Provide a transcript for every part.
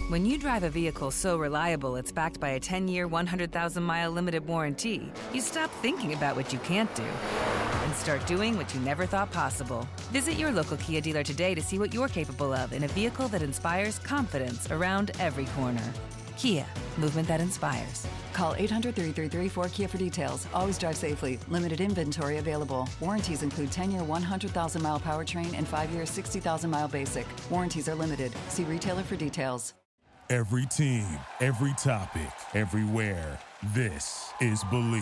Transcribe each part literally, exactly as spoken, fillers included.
When you drive a vehicle so reliable it's backed by a ten-year, one hundred thousand mile limited warranty, you stop thinking about what you can't do and start doing what you never thought possible. Visit your local Kia dealer today to see what you're capable of in a vehicle that inspires confidence around every corner. Kia, movement that inspires. Call eight hundred, three three three, four K I A for details. Always drive safely. Limited inventory available. Warranties include ten-year, one hundred thousand mile powertrain and five-year, sixty thousand mile basic. Warranties are limited. See retailer for details. Every team, every topic, everywhere. This is Believe.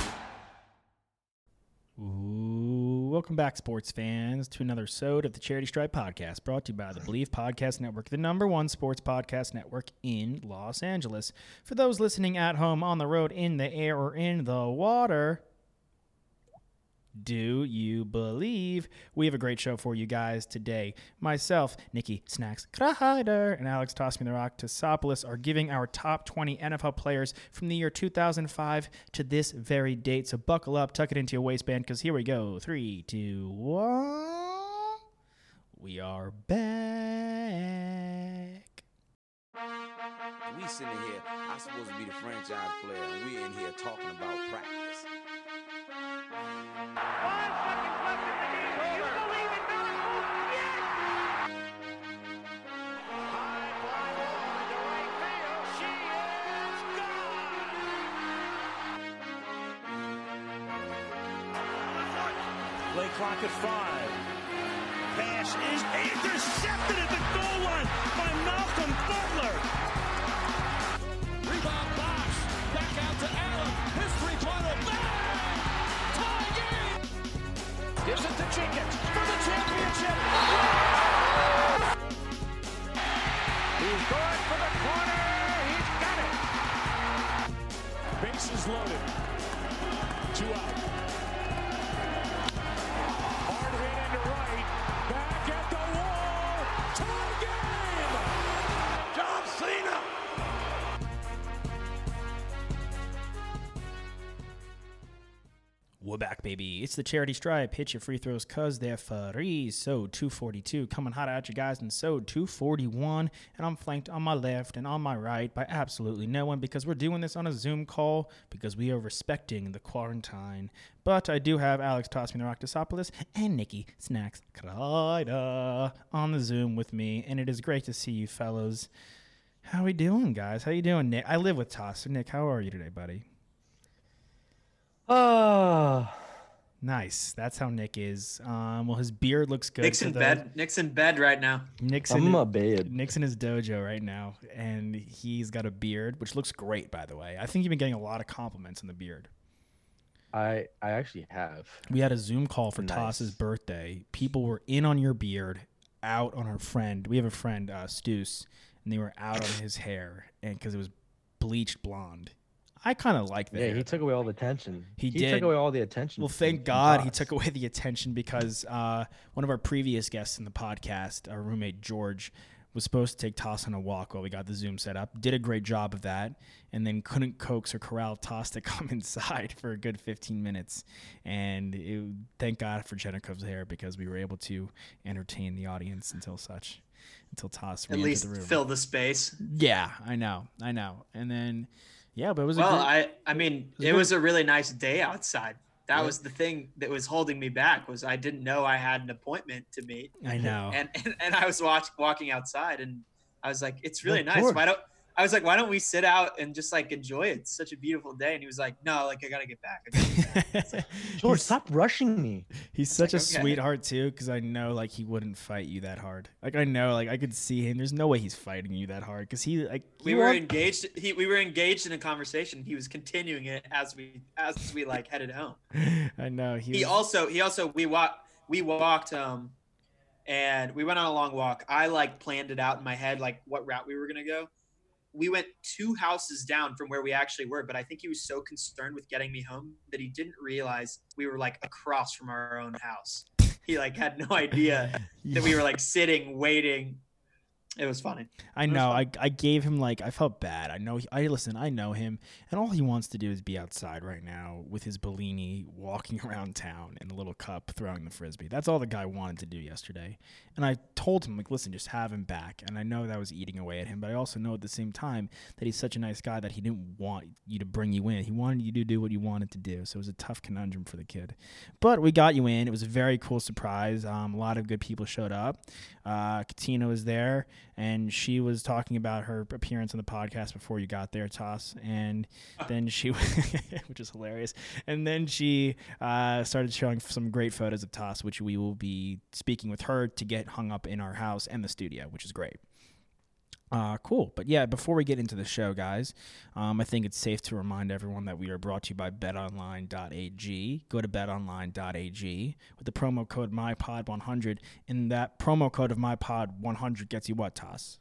Ooh, welcome back, sports fans, to another episode of the Charity Stripe Podcast, brought to you by the Believe Podcast Network, the number one sports podcast network in Los Angeles. For those listening at home, on the road, in the air, or in the water, do you believe? We have a great show for you guys today. Myself, Nikki Snacks Kreider, and Alex Toss Me the Rock Tosopoulos are giving our top twenty N F L players from the year two thousand five to this very date. So buckle up, tuck it into your waistband, because here we go. Three, two, one. We are back. We sitting here, I'm supposed to be the franchise player, and we in here talking about practice. Five seconds left in the game. Do you believe in miracles? Yes! High fly ball into right field. She is gone! Play clock at five. Pass is intercepted at the goal line by Malcolm Butler. Rebound box. Back out to Allen. His three-pointer. Bang! Gives it to Jenkins for the championship. He's going for the corner. He's got it. Bases loaded. Two out. Hard hit into right. Back at the wall. Tie game. John Cena. We're back, baby. It's the Charity Stripe. Hit your free throws because they're free. So two forty-two coming hot at you guys in so two forty-one. And I'm flanked on my left and on my right by absolutely no one because we're doing this on a Zoom call because we are respecting the quarantine. But I do have Alex Toss Me the Rock Tosopoulos and Nikki Snacks Kreider on the Zoom with me. And it is great to see you fellows. How we doing, guys? How you doing, Nick? I live with Toss. So Nick, how are you today, buddy? Oh, nice. That's how Nick is. Um, well, his beard looks good. Nick's in bed. Nick's in bed right now. Nick's I'm in my bed. Nick's in his dojo right now, and he's got a beard, which looks great, by the way. I think you've been getting a lot of compliments on the beard. I I actually have. We had a Zoom call for Nice. Toss's birthday. People were in on your beard, out on our friend. We have a friend, uh, Stoos, and they were out on his hair, and because it was bleached blonde. I kind of like that. Yeah, he took away all the attention. He he did. took away all the attention. Well, from- thank from God he Toss. took away the attention because uh, one of our previous guests in the podcast, our roommate George, was supposed to take Toss on a walk while we got the Zoom set up. Did a great job of that, and then couldn't coax or corral Toss to come inside for a good fifteen minutes. And it, thank God for Jenikov's hair because we were able to entertain the audience until such, until Toss At re-entered least the room. fill the space. Yeah, I know, I know. And then, yeah, but it was Well, a great, I I mean, was it good. was a really nice day outside. That Yeah. was the thing that was holding me back was I didn't know I had an appointment to meet. I know. And and, and I was watch, walking outside and I was like, it's really Of nice. course. Why don't I was like, why don't we sit out and just like enjoy it? It's such a beautiful day. And he was like, no, like I gotta get back. I gotta get back. It's like, George, He's- stop rushing me. He's such like, a okay. sweetheart too, because I know like he wouldn't fight you that hard. Like I know, like I could see him. There's no way he's fighting you that hard because he like we he were want- engaged. He we were engaged in a conversation. He was continuing it as we as we like headed home. I know he. He was- also he also we walked we walked um and we went on a long walk. I like planned it out in my head like what route we were gonna go. We went two houses down from where we actually were, but I think he was so concerned with getting me home that he didn't realize we were like across from our own house. He like had no idea that we were like sitting waiting It was funny. I It was know. I, fun. I gave him like I felt bad. I know. He, I listen. I know him, and all he wants to do is be outside right now with his Bellini, walking around town in a little cup, throwing the frisbee. That's all the guy wanted to do yesterday. And I told him like, listen, just have him back. And I know that was eating away at him, but I also know at the same time that he's such a nice guy that he didn't want you to bring you in. He wanted you to do what you wanted to do. So it was a tough conundrum for the kid. But we got you in. It was a very cool surprise. Um, a lot of good people showed up. Uh, Katina was there, and she was talking about her appearance on the podcast before you got there, Toss. And then she, which is hilarious. And then she uh, started showing some great photos of Toss, which we will be speaking with her to get hung up in our house and the studio, which is great. Uh, cool. But yeah, before we get into the show, guys, um, I think it's safe to remind everyone that we are brought to you by bet online dot a g. Go to bet online dot a g with the promo code my pod one hundred. And that promo code of my pod one hundred gets you what, Toss?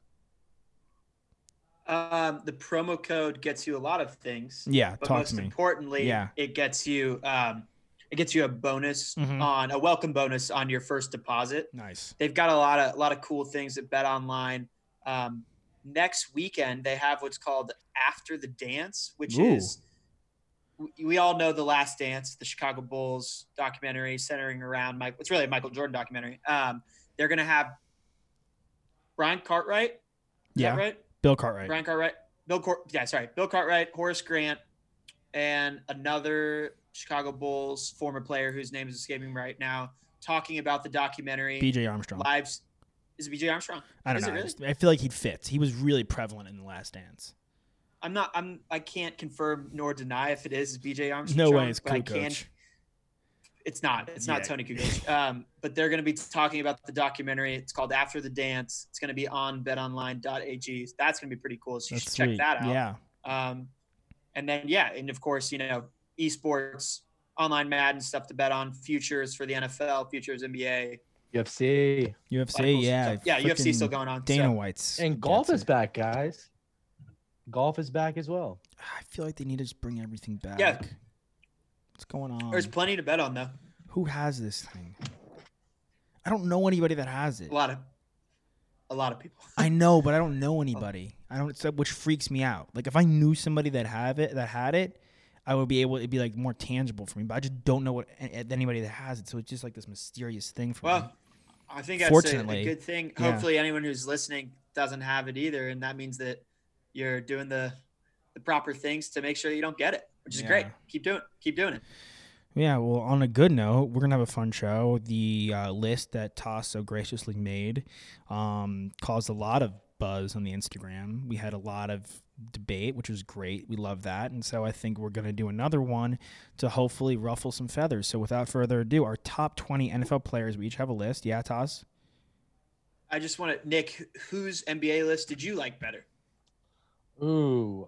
Um, the promo code gets you a lot of things. Yeah, but talk most to me. importantly, Yeah. it gets you um, it gets you a bonus Mhm. on a welcome bonus on your first deposit. Nice. They've got a lot of a lot of cool things at Bet Online. Um, next weekend they have what's called After the Dance, which Ooh. is we, we all know The Last Dance, the Chicago Bulls documentary centering around Mike. It's really a Michael Jordan documentary. Um, they're gonna have Brian Cartwright. Is Yeah. that right? Bill Cartwright. Brian Cartwright, Bill Cor- yeah, sorry, Bill Cartwright, Horace Grant, and another Chicago Bulls former player whose name is escaping me right now, talking about the documentary. B J Armstrong. Lives. Is it B J Armstrong? I don't is know. It I really? just- I feel like he fits. He was really prevalent in The Last Dance. I'm not. I'm. I can't confirm nor deny if it is B J Armstrong. No way it's but I can. Kukoc. It's not. It's not Yeah. Tony Kukoc. Um, but they're going to be talking about the documentary. It's called After the Dance. It's going to be on bet online dot a g. That's going to be pretty cool. So you That's should check sweet. that out. Yeah. Um, and then yeah, and of course, you know, esports, online Madden stuff to bet on, futures for the N F L, futures N B A. U F C U F A lot of C, cool yeah. stuff. Yeah, U F C still freaking going on. Dana so. White's. and golf gets is it. back, guys. Golf is back as well. I feel like they need to just bring everything back. Yeah. What's going on? There's plenty to bet on though. Who has this thing? I don't know anybody that has it. A lot of, a lot of people. I know, but I don't know anybody. I don't, so- which freaks me out. Like if I knew somebody that have it, that had it, I would be able. It'd be like more tangible for me. But I just don't know what anybody that has it. So it's just like this mysterious thing for me. Well, I think that's a, Fortunately, a good thing. yeah. Hopefully, anyone who's listening doesn't have it either, and that means that you're doing the the proper things to make sure you don't get it, which is Yeah. great. Keep doing, keep doing it. Yeah, well, on a good note, we're going to have a fun show. The uh, list that Toss so graciously made um, caused a lot of buzz on the Instagram. We had a lot of debate, which was great. We love that. And so I think we're going to do another one to hopefully ruffle some feathers. So without further ado, our top twenty N F L players. We each have a list. Yeah, Toss? I just want to, Nick, whose N B A list did you like better? Ooh,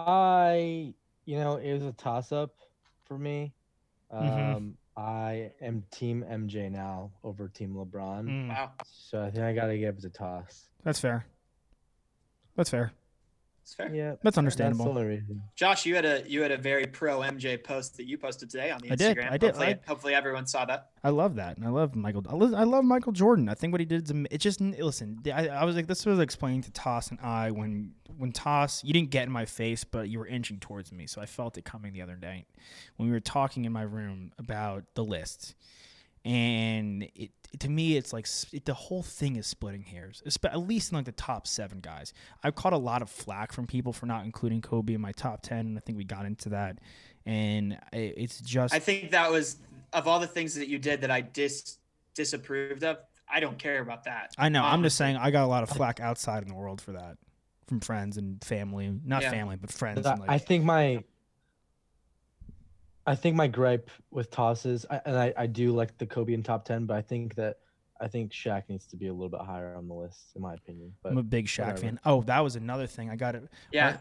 I you know it was a toss up for me. Um, Mhm. I am Team M J now over Team LeBron, Mm, Wow, so I think I gotta give it to toss. that's fair. That's fair. it's fair. Yeah, That's understandable. That's the only reason. Josh, you had a you had a very pro M J post that you posted today on the I did, Instagram. I did, Hopefully, I- hopefully everyone saw that. I love that. And I love Michael. I love, I love Michael Jordan. I think what he did is am- it just listen. I, I was like this was explained to Toss and I when when Toss you didn't get in my face, but you were inching towards me, so I felt it coming the other night when we were talking in my room about the list. And it to me, it's like s- it, the whole thing is splitting hairs, espe- at least in like the top seven guys. I've caught a lot of flack from people for not including Kobe in my top ten, and I think we got into that. And it, it's just I think that was of all the things that you did that I dis disapproved of. I don't care about that. I know. I'm just honestly. saying I got a lot of flack outside in the world for that from friends and family. Not Yeah. family, but friends. I, And like, I think my I think my gripe with tosses, I, and I, I do like the Kobe in top ten, but I think that I think Shaq needs to be a little bit higher on the list, in my opinion. But I'm a big Shaq whatever. fan. Oh, that was another thing. I got it. Yeah.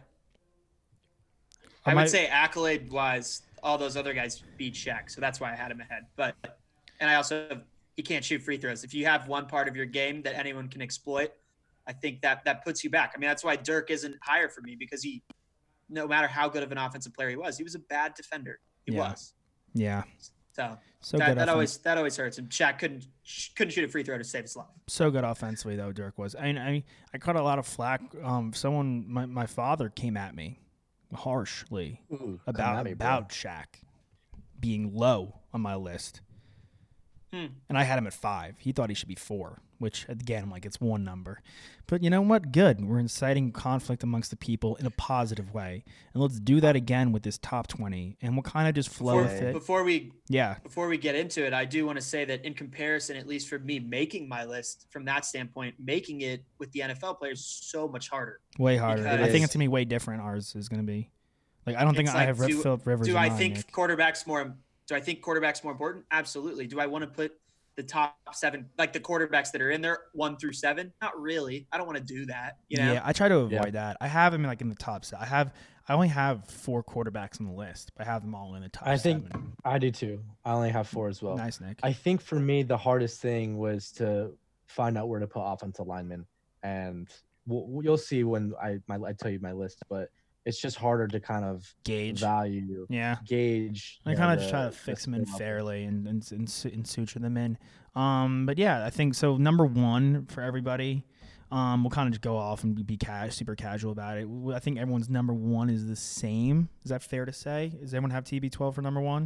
I I would might- say accolade wise, all those other guys beat Shaq, so that's why I had him ahead. But and I also he can't shoot free throws. If you have one part of your game that anyone can exploit, I think that that puts you back. I mean, that's why Dirk isn't higher for me because he, no matter how good of an offensive player he was, he was a bad defender. He Yeah. was. Yeah. So, So that, good that offen- always that always hurts him. Shaq couldn't couldn't shoot a free throw to save his life. So good offensively, though, Dirk was. I mean, I, I caught a lot of flack. Um, someone, my, my father came at me harshly Ooh, come about at me, bro. about Shaq being low on my list. Hmm. And I had him at five. He thought he should be four, which, again, I'm like, it's one number. But you know what? Good. We're inciting conflict amongst the people in a positive way. And let's do that again with this top twenty. And we'll kind of just flow Before, with it. before we Yeah. before we get into it, I do want to say that in comparison, at least for me, making my list from that standpoint, making it with the N F L players is so much harder. Way harder. Because- I think it's going to be way different. Ours is going to be. Like, I don't think It's I like, have Rip do- Philip Rivers Do in I mine, think Nick. quarterbacks more? Do I think quarterbacks more important? Absolutely. Do I want to put the top seven, like the quarterbacks that are in there, one through seven? Not really. I don't want to do that. You know. Yeah, I try to avoid Yeah. that. I have them in, like in the top set. I have. I only have four quarterbacks on the list, but I have them all in the top. I think seven. I do too. I only have four as well. Nice, Nick. I think for me, the hardest thing was to find out where to put offensive linemen, and we'll, you'll see when I my I tell you my list. But it's just harder to kind of Gauge. value, Yeah. gauge. I you kind know, of just try the- to fix the them in skill level. fairly and and, and su- and suture them in. Um, but yeah, I think so. Number one for everybody, um, we'll kind of just go off and be cash, super casual about it. I think everyone's number one is the same. Is that fair to say? Does everyone have T B twelve for number one?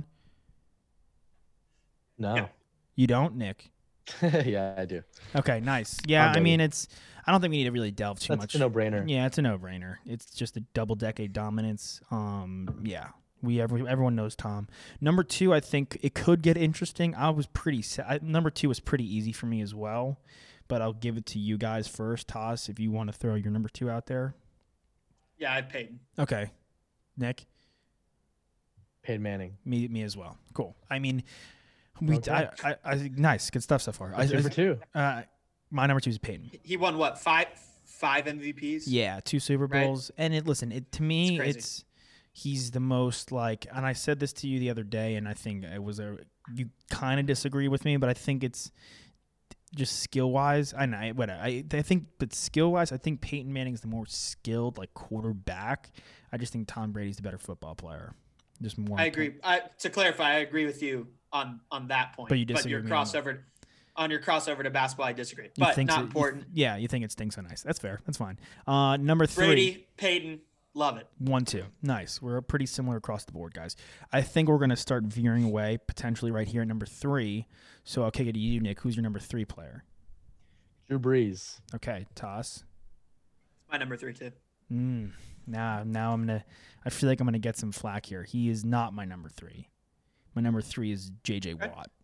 No. Yeah. You don't, Nick? Yeah, I do. Okay, nice. Yeah, I'll I bet much. you. it's. I don't think we need to really delve too That's much. a no-brainer. Yeah, it's a no-brainer. It's just a double-decade dominance. Um, yeah, we every, everyone knows Tom. Number two, I think it could get interesting. I was pretty. sa- I, number two was pretty easy for me as well, but I'll give it to you guys first. Toss, if you want to throw your number two out there. Yeah, I paid. Okay, Nick, Peyton Manning. me, me as well. Cool. I mean, we. Okay. I, I, I, nice, good stuff so far. I, Two for two. Uh, my number two is Peyton. He won what five five M V Ps? Yeah, two Super Right. Bowls, and it. Listen, it to me, It's crazy. it's he's the most like. And I said this to you the other day, and I think it was a. You kind of disagree with me, but I think it's just skill wise. I know, what I I think, but skill wise, I think Peyton Manning's the more skilled like quarterback. I just think Tom Brady's the better football player. Just more. I agree. I, to clarify, I agree with you on on that point. But you disagree your with me on crossover on your crossover to basketball, I disagree. You But think not so- you- important. yeah, you think it stinks so nice. That's fair. That's fine. Uh, number three. Brady, Peyton, love it. One, two. Nice. We're pretty similar across the board, guys. I think we're going to start veering away potentially right here at number three. So I'll kick it to you, Nick. Who's your number three player? Drew Brees. Okay, Toss. My number three too. Mm, now, now I'm going to – I feel like I'm going to get some flack here. He is not my number three. My number three is J J Okay. Watt.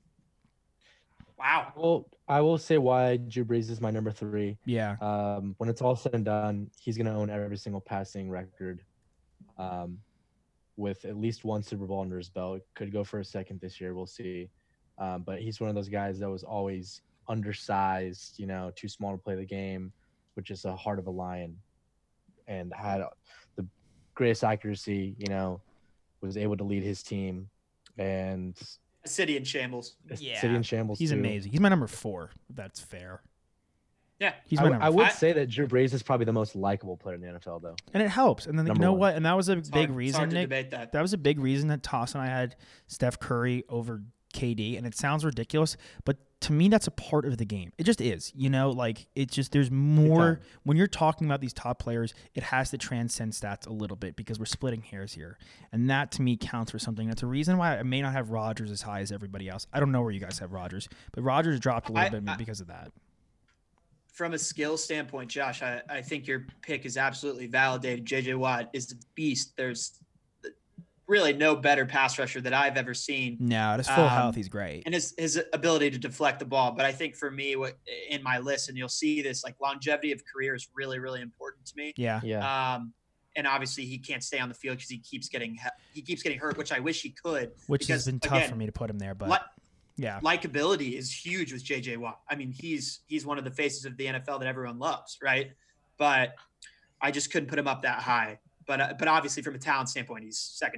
Wow. Well, I will say why Drew Brees is my number three. Yeah. Um, when it's all said and done, he's going to own every single passing record um, with at least one Super Bowl under his belt. Could go for a second this year. We'll see. Um, but he's one of those guys that was always undersized, you know, too small to play the game, which is a heart of a lion, and had the greatest accuracy, you know, was able to lead his team. And A city in shambles. Yeah. City in shambles. He's too. amazing. He's my number four, if that's fair. Yeah. He's I, my w- number I four. would I- say that Drew Brees is probably the most likable player in the N F L, though. And it helps. And then, you Number know one. what? And that was a It's big hard, it's reason, hard to Nick. debate that. That was a big reason that Toss and I had Steph Curry over K D, and it sounds ridiculous, but to me, that's a part of the game. It just is, you know, like it's just there's more time. when you're talking about these top players. It has to transcend stats a little bit because we're splitting hairs here, and that to me counts for something. That's a reason why I may not have Rodgers as high as everybody else. I don't know where you guys have Rodgers, but Rodgers dropped a little I- bit I- because of that. From a skill standpoint, Josh, I, I think your pick is absolutely validated. J J Watt is a beast. There's really no better pass rusher that I've ever seen. No, at his full Um, health, he's great. And his, his ability to deflect the ball. But I think for me, what in my list, and you'll see this, like longevity of career is really, really important to me. Yeah, Yeah. Um, and obviously he can't stay on the field because he keeps getting he keeps getting hurt, which I wish he could. which because, has been tough again, for me to put him there, but li- yeah, likability is huge with J J Watt. I mean, he's he's one of the faces of the N F L that everyone loves, right? But I just couldn't put him up that high. But uh, but obviously from a talent standpoint, he's second to none.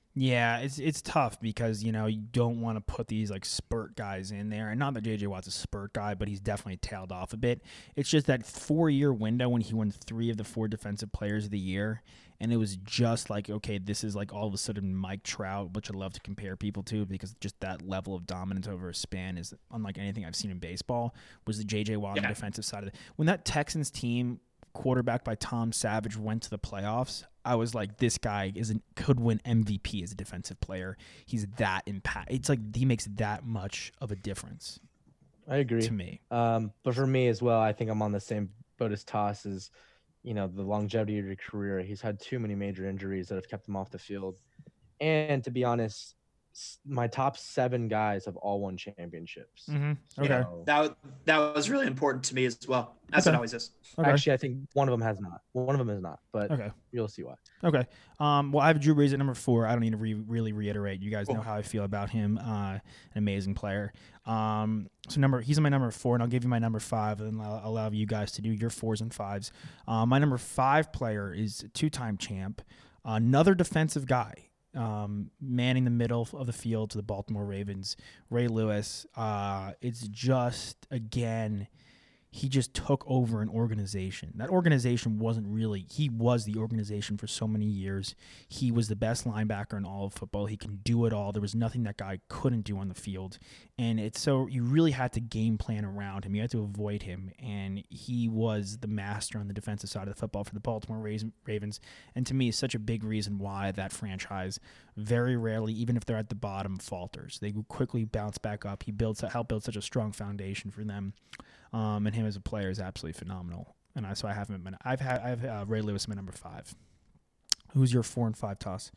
Yeah, it's it's tough because, you know, you don't want to put these like spurt guys in there. And not that J J Watt's a spurt guy, but he's definitely tailed off a bit. It's just that four-year window when he won three of the four defensive players of the year. And it was just like, okay, this is like all of a sudden Mike Trout, which I love to compare people to because just that level of dominance over a span is unlike anything I've seen in baseball, was the J J Watt Yeah. on the defensive side of it. When that Texans team, quarterbacked by Tom Savage, went to the playoffs, I was like, this guy is an, could win M V P as a defensive player. He's that impact. It's like he makes that much of a difference. I agree. To me. Um, but for me as well, I think I'm on the same boat as Toss. Is, you know, the longevity of your career. He's had too many major injuries that have kept him off the field. And to be honest, s- my top seven guys have all won championships. Mm-hmm. Okay. Yeah, that that was really important to me as well. That's Okay. what always is. Okay. Actually, I think one of them has not. One of them is not, but Okay. you'll see why. Okay. Um, well, I have Drew Brees at number four. I don't need to re- really reiterate. You guys know Cool. how I feel about him. Uh, an amazing player. Um, so number he's on my number four, and I'll give you my number five, and I'll allow you guys to do your fours and fives. Uh, my number five player is a two-time champ, another defensive guy, um, manning the middle of the field to the Baltimore Ravens, Ray Lewis. Uh, it's just, again, he just took over an organization. That organization wasn't really, he was the organization for so many years. He was the best linebacker in all of football. He can do it all. There was nothing that guy couldn't do on the field. And it's so, you really had to game plan around him. You had to avoid him. And he was the master on the defensive side of the football for the Baltimore Ravens. And to me, it's such a big reason why that franchise very rarely, even if they're at the bottom, falters. They quickly bounce back up. He builds, helped build such a strong foundation for them. Um, and him as a player is absolutely phenomenal. And I, so I have him. In, I've had I've uh, Ray Lewis my number five. Who's your four and five, Toss?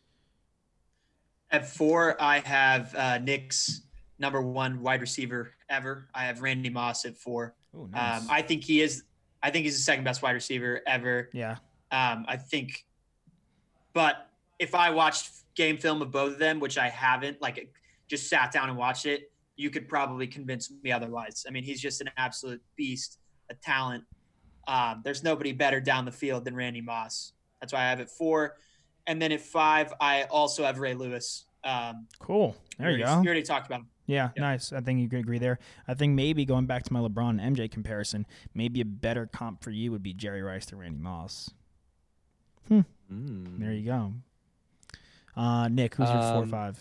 At four, I have uh, Nick's number one wide receiver ever. I have Randy Moss at four. Ooh, nice. Um, I think he is. I think he's the second best wide receiver ever. Yeah. Um, I think, but if I watched game film of both of them, which I haven't, like just sat down and watched it, you could probably convince me otherwise. I mean, he's just an absolute beast, a talent. Um, there's nobody better down the field than Randy Moss. That's why I have it four. And then at five, I also have Ray Lewis. Um, Cool. There you we go. already, we already talked about him. Yeah, Yeah. nice. I think you could agree there. I think maybe going back to my LeBron and M J comparison, maybe a better comp for you would be Jerry Rice to Randy Moss. Hmm. Mm. There you go. Uh, Nick, who's your four Um, five?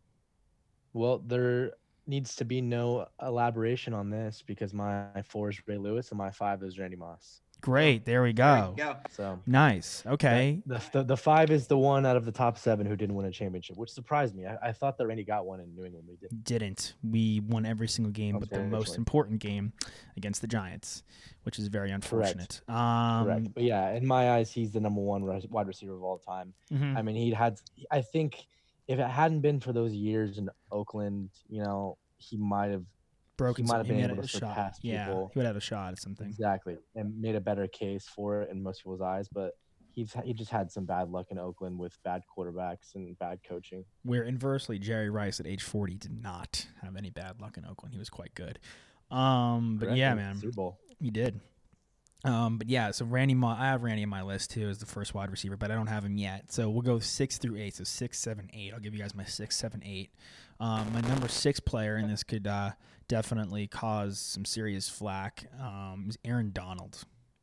Well, there needs to be no elaboration on this because my four is Ray Lewis and my five is Randy Moss. Great. There we There go. you go. So Nice. Okay. the, the the five is the one out of the top seven who didn't win a championship, which surprised me. I, I thought that Randy got one in New England, but he didn't. Didn't. We won every single game, but the most Unfortunately. important game against the Giants, which is very unfortunate. Um, Correct. But yeah, in my eyes, he's the number one res- wide receiver of all time. mhm. I mean, he had. I think if it hadn't been for those years in Oakland, you know, he might have Broken. might have some- been had able a to shot. surpass Yeah, people. he would have a shot at something. exactly and made a better case for it in most people's eyes. But he's he just had some bad luck in Oakland with bad quarterbacks and bad coaching. Where inversely, Jerry Rice at age forty did not have any bad luck in Oakland. He was quite good. Um, but Correct? yeah, And man, Super Bowl. he did. Um, but yeah, so Randy, Ma- I have Randy on my list too as the first wide receiver, but I don't have him yet. So we'll go six through eight. So six, seven, eight. I'll give you guys my six, seven, eight. Um, my number six player, and this could uh, definitely cause some serious flack, um, is Aaron Donald.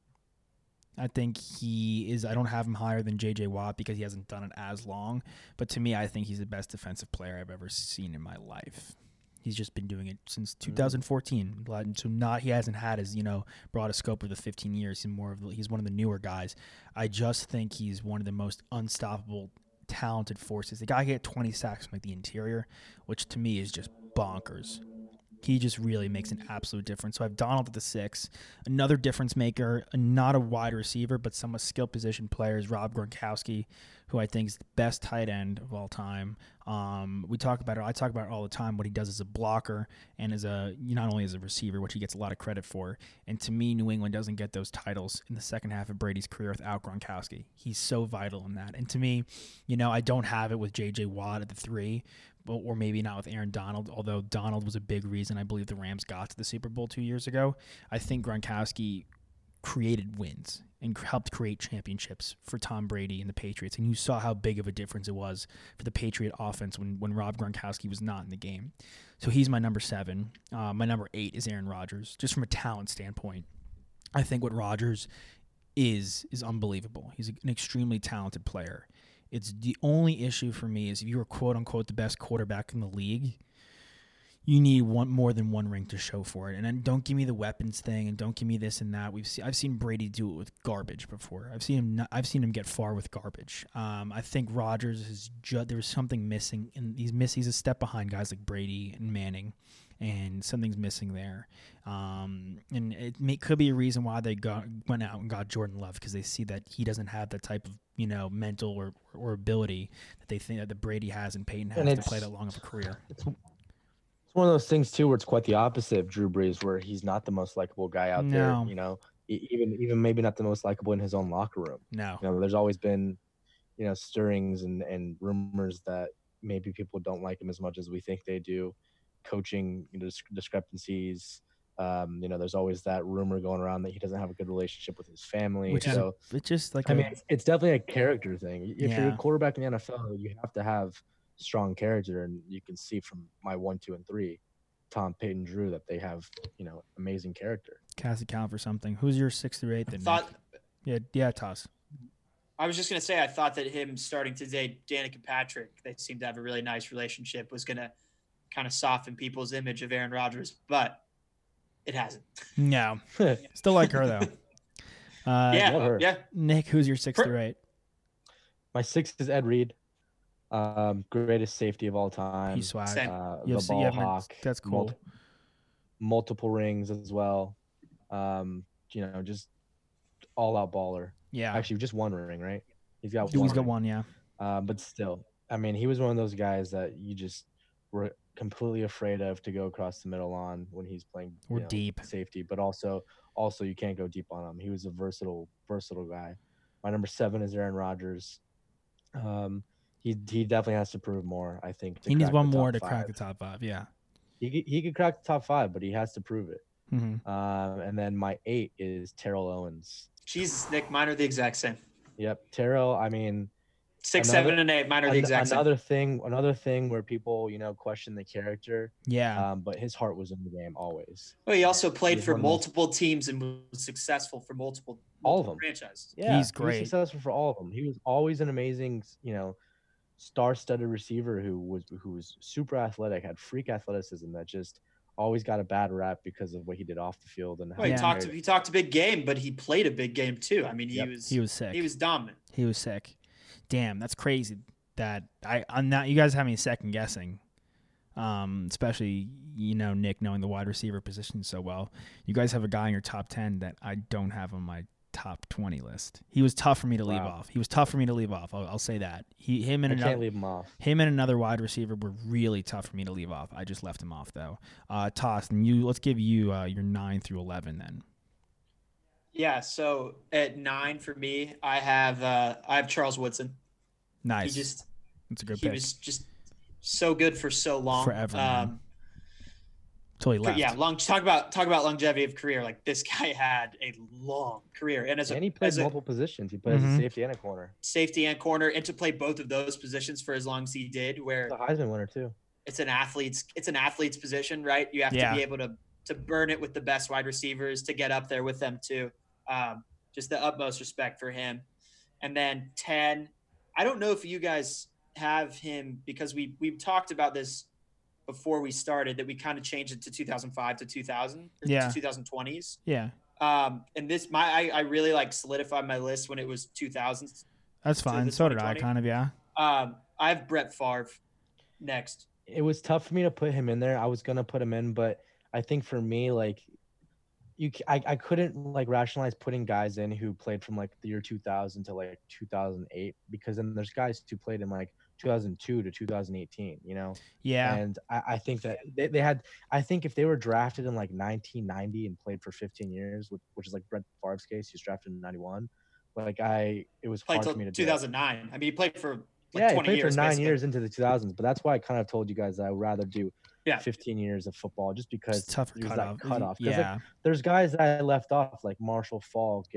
I think he is. I don't have him higher than J J Watt because he hasn't done it as long. But to me, I think he's the best defensive player I've ever seen in my life. He's just been doing it since two thousand fourteen. So not he hasn't had his you know broader scope of the fifteen years. He's more of the, he's one of the newer guys. I just think he's one of the most unstoppable, talented forces. The guy get twenty sacks from like the interior, which to me is just bonkers. He just really makes an absolute difference. So I have Donald at the six. Another difference maker, not a wide receiver, but somewhat skilled position player is Rob Gronkowski, who I think is the best tight end of all time. Um, we talk about it. I talk about it all the time. What he does as a blocker and as a not only as a receiver, which he gets a lot of credit for. And to me, New England doesn't get those titles in the second half of Brady's career without Gronkowski. He's so vital in that. And to me, you know, I don't have it with J J Watt at the three. Or maybe not with Aaron Donald, although Donald was a big reason I believe the Rams got to the Super Bowl two years ago. I think Gronkowski created wins. and helped create championships for Tom Brady and the Patriots. And you saw how big of a difference it was for the Patriot offense when, when Rob Gronkowski was not in the game. So he's my number seven. Uh, my number eight is Aaron Rodgers, just from a talent standpoint. I think what Rodgers is is unbelievable. He's an extremely talented player. It's the only issue for me is if you are quote unquote the best quarterback in the league, you need one more than one ring to show for it. And then don't give me the weapons thing and don't give me this and that. We've seen I've seen Brady do it with garbage before. I've seen him not, I've seen him get far with garbage. Um, I think Rodgers is ju- there was something missing and he's miss he's a step behind guys like Brady and Manning. And something's missing there. Um, and it may, could be a reason why they got, went out and got Jordan Love because they see that he doesn't have the type of, you know, mental or, or ability that they think that the Brady has and Peyton has to play that long of a career. It's, it's one of those things, too, where it's quite the opposite of Drew Brees, where he's not the most likable guy out No. there, you know, e- even even maybe not the most likable in his own locker room. No. You know, there's always been, you know, stirrings and, and rumors that maybe people don't like him as much as we think they do. Coaching discrepancies. Um, you know, there's always that rumor going around that he doesn't have a good relationship with his family. Which so is a, it's just like I a, mean, it's, it's definitely a character thing. If Yeah. you're a quarterback in the N F L, you have to have strong character, and you can see from my one, two, and three, Tom, Peyton, Drew, that they have, you know, amazing character. cast account for something. Who's your six through eight? Then Thought, Nick? yeah, yeah, Toss. I was just gonna say I thought that him starting to date Danica Patrick, they seem to have a really nice relationship, was gonna kind of soften people's image of Aaron Rodgers, but it hasn't. No, still like her though. Uh, yeah, her. yeah. Nick, who's your six Per- through eight? My six is Ed Reed, um, greatest safety of all time. He's swag. Same. Uh, You the have- you ball have- hawk. that's cool. Multi- multiple rings as well. Um, you know, just all out baller. Yeah, Actually, just one ring, right? He's got he's one. got ring. one. Yeah, Um, but still, I mean, he was one of those guys that you just were completely afraid of to go across the middle on when he's playing Or you know, deep. safety, but also also you can't go deep on him. He was a versatile versatile guy. My number seven is Aaron Rodgers. Um, he he definitely has to prove more. I think to he needs crack one the more top to crack five. the top five. Yeah. He could- he could crack the top five, but he has to prove it. Mm-hmm. Um, and then my eight is Terrell Owens. Jesus, Nick, mine are the exact same. Yep, Terrell. I mean, Six, Another- seven, and eight. Mine are the an- exact same. another thing, another thing where people you know question the character. Yeah. Um, but his heart was in the game always. Well, he also played He's for one of those- multiple teams and was successful for multiple, All of multiple them. franchises. Yeah, He's He great. was successful for all of them. He was always an amazing, you know, star-studded receiver who was who was super athletic, had freak athleticism that just always got a bad rap because of what he did off the field and how Well, he Yeah. talked. carried it. He talked a big game, but he played a big game too. I mean, he Yep. was He was sick. he was dominant. He was sick. Damn, that's crazy. That I I'm not. You guys have me second guessing. Um, especially you know Nick knowing the wide receiver position so well. You guys have a guy in your top ten that I don't have on my top twenty list. He was tough for me to leave Wow. off. He was tough for me to leave off. I'll, I'll say that. He him and I another can't leave him off. him and another wide receiver were really tough for me to leave off. I just left him off though. Uh, Toss, and you let's give you uh, your nine through eleven then. Yeah. So at nine for me, I have uh, I have Charles Woodson. Nice. He just That's a good he pick. was just so good for so long. Forever, man. Um, Until he but left. yeah, long talk about talk about longevity of career. Like this guy had a long career, and as a, And he played as a multiple positions. He played as Mhm. a safety and a corner. safety and corner, and to play both of those positions for as long as he did, where He's a Heisman winner too. it's an athlete's it's an athlete's position, right? You have Yeah. to be able to to burn it with the best wide receivers to get up there with them too. Um, just the utmost respect for him. And then ten, I don't know if you guys have him because we we've talked about this before we started that we kind of changed it to two thousand five to two thousand or Yeah. to twenty twenties. Yeah, Um, and this my I, I really like solidified my list when it was two thousands. that's So fine. the So did I, twenty twenty? kind of. Yeah. Um, I have Brett Favre next. It was tough for me to put him in there. I was gonna put him in, but I think for me, like, you, c- I, I couldn't like rationalize putting guys in who played from like the year two thousand to like two thousand eight because then there's guys who played in like two thousand two to two thousand eighteen, you know. Yeah. And I, I think that they, they had. I think if they were drafted in like nineteen ninety and played for fifteen years, which, which is like Brett Favre's case, he was drafted in ninety-one. Like I, it was Played hard till for me to do two it. thousand nine. I mean, he played for like yeah, he twenty played years. for nine basically. years into the two thousands, but that's why I kind of told you guys that I would rather do Yeah. fifteen years of football just because It's tougher there's cutoff. that cutoff. 'Cause, like, Yeah. there's guys that I left off like Marshall Falk and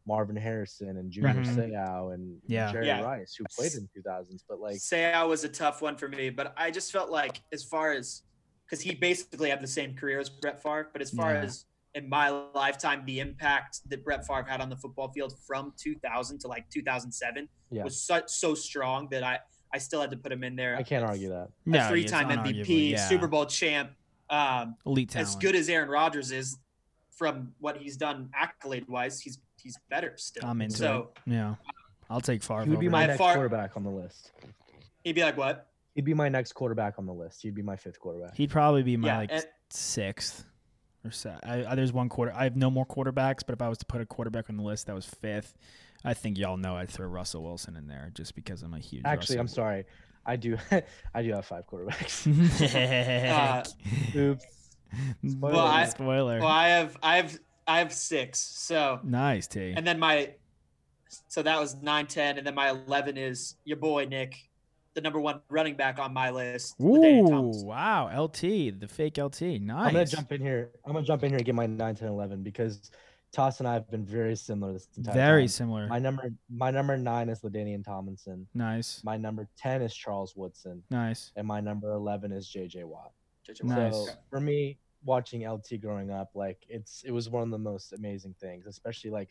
Marvin Harrison and Junior Mhm. Seau and Yeah. Jerry Yeah. Rice, who played in the two thousands. But like, Seau was a tough one for me, but I just felt like as far as because he basically had the same career as Brett Favre, but as far Yeah. as in my lifetime, the impact that Brett Favre had on the football field from two thousand to like two thousand seven yeah, was so, so strong that I, I still had to put him in there. I can't as argue that. A No, three-time it's M V unarguable, P, yeah. Super Bowl champ. Um, Elite talent. as good as Aaron Rodgers is, from what he's done accolade-wise, he's he's better still. I'm into so it. Yeah. I'll take Favre He would be over my him. next Favre- quarterback on the list. he'd be like, what? He'd be my next quarterback on the list. He'd be my fifth quarterback. He'd probably be my Yeah, like and- sixth or se- I, I, there's one quarter. I have no more quarterbacks, but if I was to put a quarterback on the list, that was fifth. I think y'all know I'd throw Russell Wilson in there just because I'm a huge. Actually, Russell. I'm sorry. I do. I do have five quarterbacks. Uh, Oops. Spoiler. Well, I- Spoiler. Well, I have I have I have six. So nice, T. and then my so that was nine, ten, and then my eleven is your boy Nick, the number one running back on my list. LaDainian Ooh, Tomlinson. wow, L T, the fake L T, nice. I'm gonna jump in here. I'm gonna jump in here and get my nine, ten, eleven because Toss and I have been very similar this entire Very time. similar. My number, my number nine is LaDainian Tomlinson. Nice, My number ten is Charles Woodson, nice. and my number eleven is J J Watt. J J Watt. Nice. So for me, watching L T growing up, like it's it was one of the most amazing things, especially like,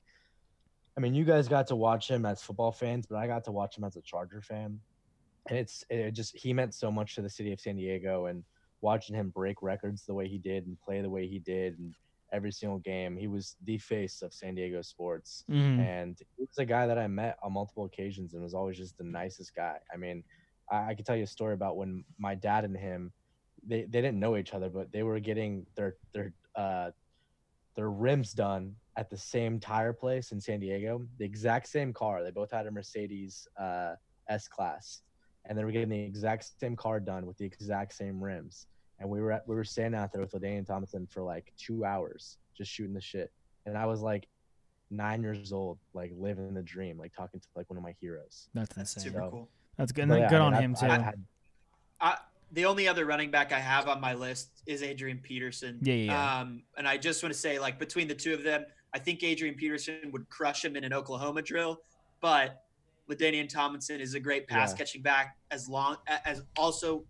I mean, you guys got to watch him as football fans, but I got to watch him as a Charger fan, and it's it just he meant so much to the city of San Diego, and watching him break records the way he did and play the way he did, and every single game, he was the face of San Diego sports. Mhm. And he was a guy that I met on multiple occasions and was always just the nicest guy. I mean, I, I could tell you a story about when my dad and him, they, they didn't know each other, but they were getting their their uh, their rims done at the same tire place in San Diego, the exact same car. They both had a Mercedes uh, S-Class, and they were getting the exact same car done with the exact same rims. And we were at, we were standing out there with LaDainian Tomlinson for like two hours just shooting the shit. And I was like nine years old, like living the dream, like talking to like one of my heroes. That's That's insane. super So- cool. That's good. But yeah, good I on mean, him I- too. I had- I, the only other running back I have on my list is Adrian Peterson. Yeah, yeah, yeah. Um, and I just want to say, like, between the two of them, I think Adrian Peterson would crush him in an Oklahoma drill, but LaDainian Tomlinson is a great pass Yeah. catching back as long as also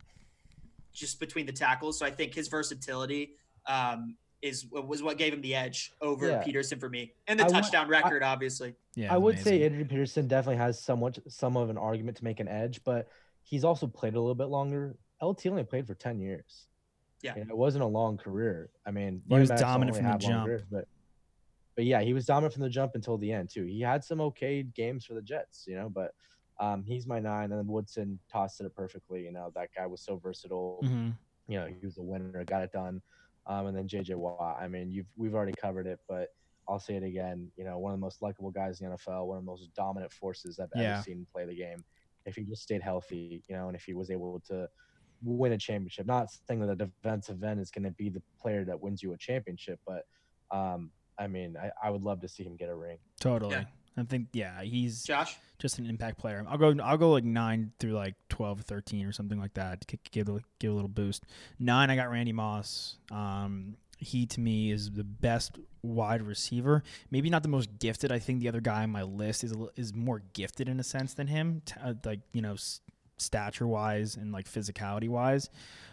just between the tackles. So I think his versatility um, is was what gave him the edge over Yeah. Peterson for me, and the I would- touchdown record, obviously. yeah, I it's would say amazing. Adrian Peterson definitely has somewhat some of an argument to make an edge, but he's also played a little bit longer. L T only played for ten years. Yeah. And it wasn't a long career. I mean, He running was backs don't dominant really from the have long jump. careers, but but yeah, he was dominant from the jump until the end too. He had some okay games for the Jets, you know, but um, he's my nine, and then Woodson tossed it perfectly. You know, that guy was so versatile. Mhm. You know, he was a winner, got it done. Um, and then J J Watt. I mean, you've we've already covered it, but I'll say it again. You know, one of the most likable guys in the N F L, one of the most dominant forces I've Yeah. ever seen play the game. If he just stayed healthy, you know, and if he was able to win a championship, not saying that a defensive end is going to be the player that wins you a championship, but um, I mean, I, I would love to see him get a ring. Totally. Yeah. I think yeah, he's Josh? just an impact player. I'll go. I'll go like nine through like twelve, thirteen, or something like that. To give a, give a little boost. Nine, I got Randy Moss. Um, he to me is the best wide receiver. Maybe not the most gifted. I think the other guy on my list is a, li- is more gifted in a sense than him. T- uh, like you know, s- stature wise and like physicality wise.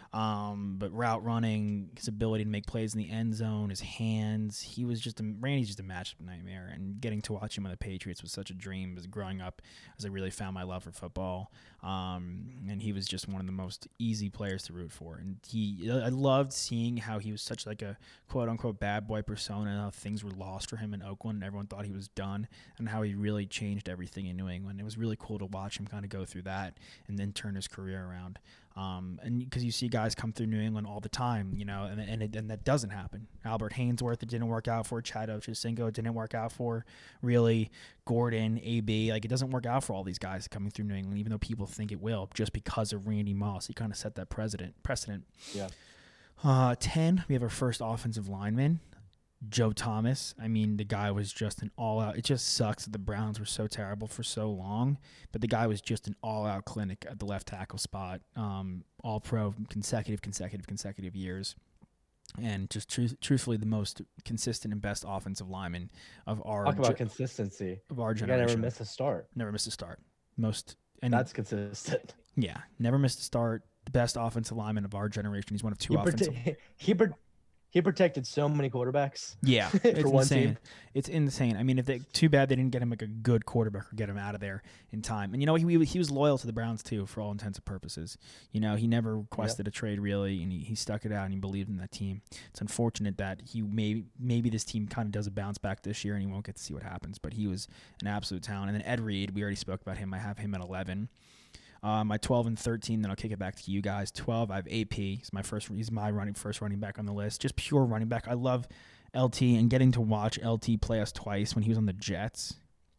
Um, but route running, his ability to make plays in the end zone, his hands, he was just a, Randy's just a matchup nightmare. And getting to watch him on the Patriots was such a dream. As growing up, as I really found my love for football, um, and he was just one of the most easy players to root for. And he, I loved seeing how he was such like a quote unquote bad boy persona, and how things were lost for him in Oakland, and everyone thought he was done, and how he really changed everything in New England. It was really cool to watch him kind of go through that and then turn his career around. Um, and because you see guys come through New England all the time, you know, and and, it, and that doesn't happen. Albert Hainsworth, it didn't work out for. Chad Ochocinco, it didn't work out for. Really, Gordon, A B, like it doesn't work out for all these guys coming through New England, even though people think it will, just because of Randy Moss. He kind of set that precedent. Precedent. Yeah. Uh, ten, we have our first offensive lineman, Joe Thomas. I mean, the guy was just an all-out. It just sucks that the Browns were so terrible for so long, but the guy was just an all-out clinic at the left tackle spot. Um, all-pro consecutive, consecutive, consecutive years. and just truth, truthfully the most consistent and best offensive lineman of our Talk about ge- consistency. of our You gotta generation. never miss a start. Never missed a start. Most and That's consistent. yeah, never missed a start. The best offensive lineman of our generation. He's one of two He, offensive. prote- he, pro- he protected so many quarterbacks. Yeah, for it's one insane. team. It's insane. I mean, if they too bad they didn't get him like a good quarterback or get him out of there in time. And you know, he he was loyal to the Browns too, for all intents and purposes. You know, he never requested yep. a trade really, and he, he stuck it out and he believed in that team. It's unfortunate that he may maybe this team kind of does a bounce back this year and he won't get to see what happens. But he was an absolute talent. And then Ed Reed, we already spoke about him. I have him at eleven. Uh, my twelve and thirteen, then I'll kick it back to you guys. twelve, I have A P. He's my first. He's my running first running back on the list. Just pure running back. I love L T and getting to watch L T play us twice when he was on the Jets.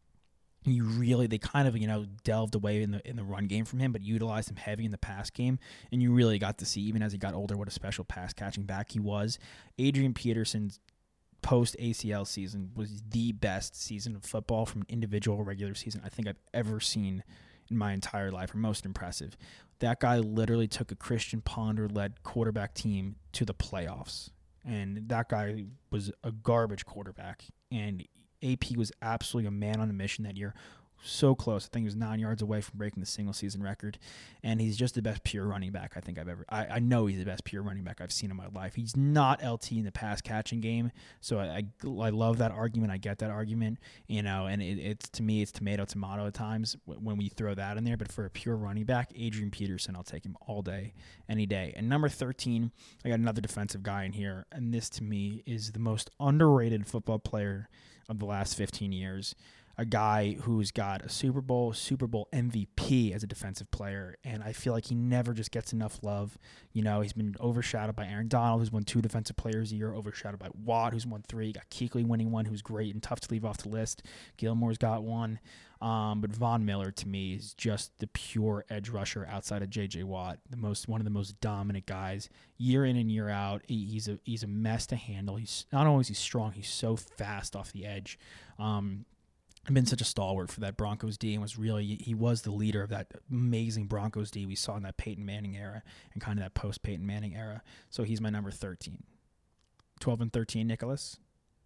You really, they kind of, you know, delved away in the in the run game from him, but utilized him heavy in the pass game. And you really got to see, even as he got older, what a special pass catching back he was. Adrian Peterson's post A C L season was the best season of football from an individual regular season I think I've ever seen in my entire life, or most impressive. That guy literally took a Christian Ponder-led quarterback team to the playoffs, and that guy was a garbage quarterback, and A P was absolutely a man on a mission that year. So close. I think he was nine yards away from breaking the single-season record, and he's just the best pure running back I think I've ever – I know he's the best pure running back I've seen in my life. He's not L T in the pass-catching game, so I, I, I love that argument. I get that argument, you know, and it, it's to me it's tomato-tomato at times when we throw that in there, but for a pure running back, Adrian Peterson, I'll take him all day, any day. And number thirteen, I got another defensive guy in here, and this to me is the most underrated football player of the last fifteen years. A guy who's got a Super Bowl, Super Bowl M V P as a defensive player, and I feel like he never just gets enough love. You know, he's been overshadowed by Aaron Donald, who's won two defensive players a year, overshadowed by Watt, who's won three, got Kuechly winning one, who's great and tough to leave off the list. Gilmore's got one. Um, but Von Miller, to me, is just the pure edge rusher outside of J J Watt, the most one of the most dominant guys year in and year out. He, he's a he's a mess to handle. He's not only is he strong, he's so fast off the edge. Um, been such a stalwart for that Broncos D, and was really he was the leader of that amazing Broncos D we saw in that Peyton Manning era and kind of that post Peyton Manning era. So he's my number thirteen. twelve and thirteen, Nicholas.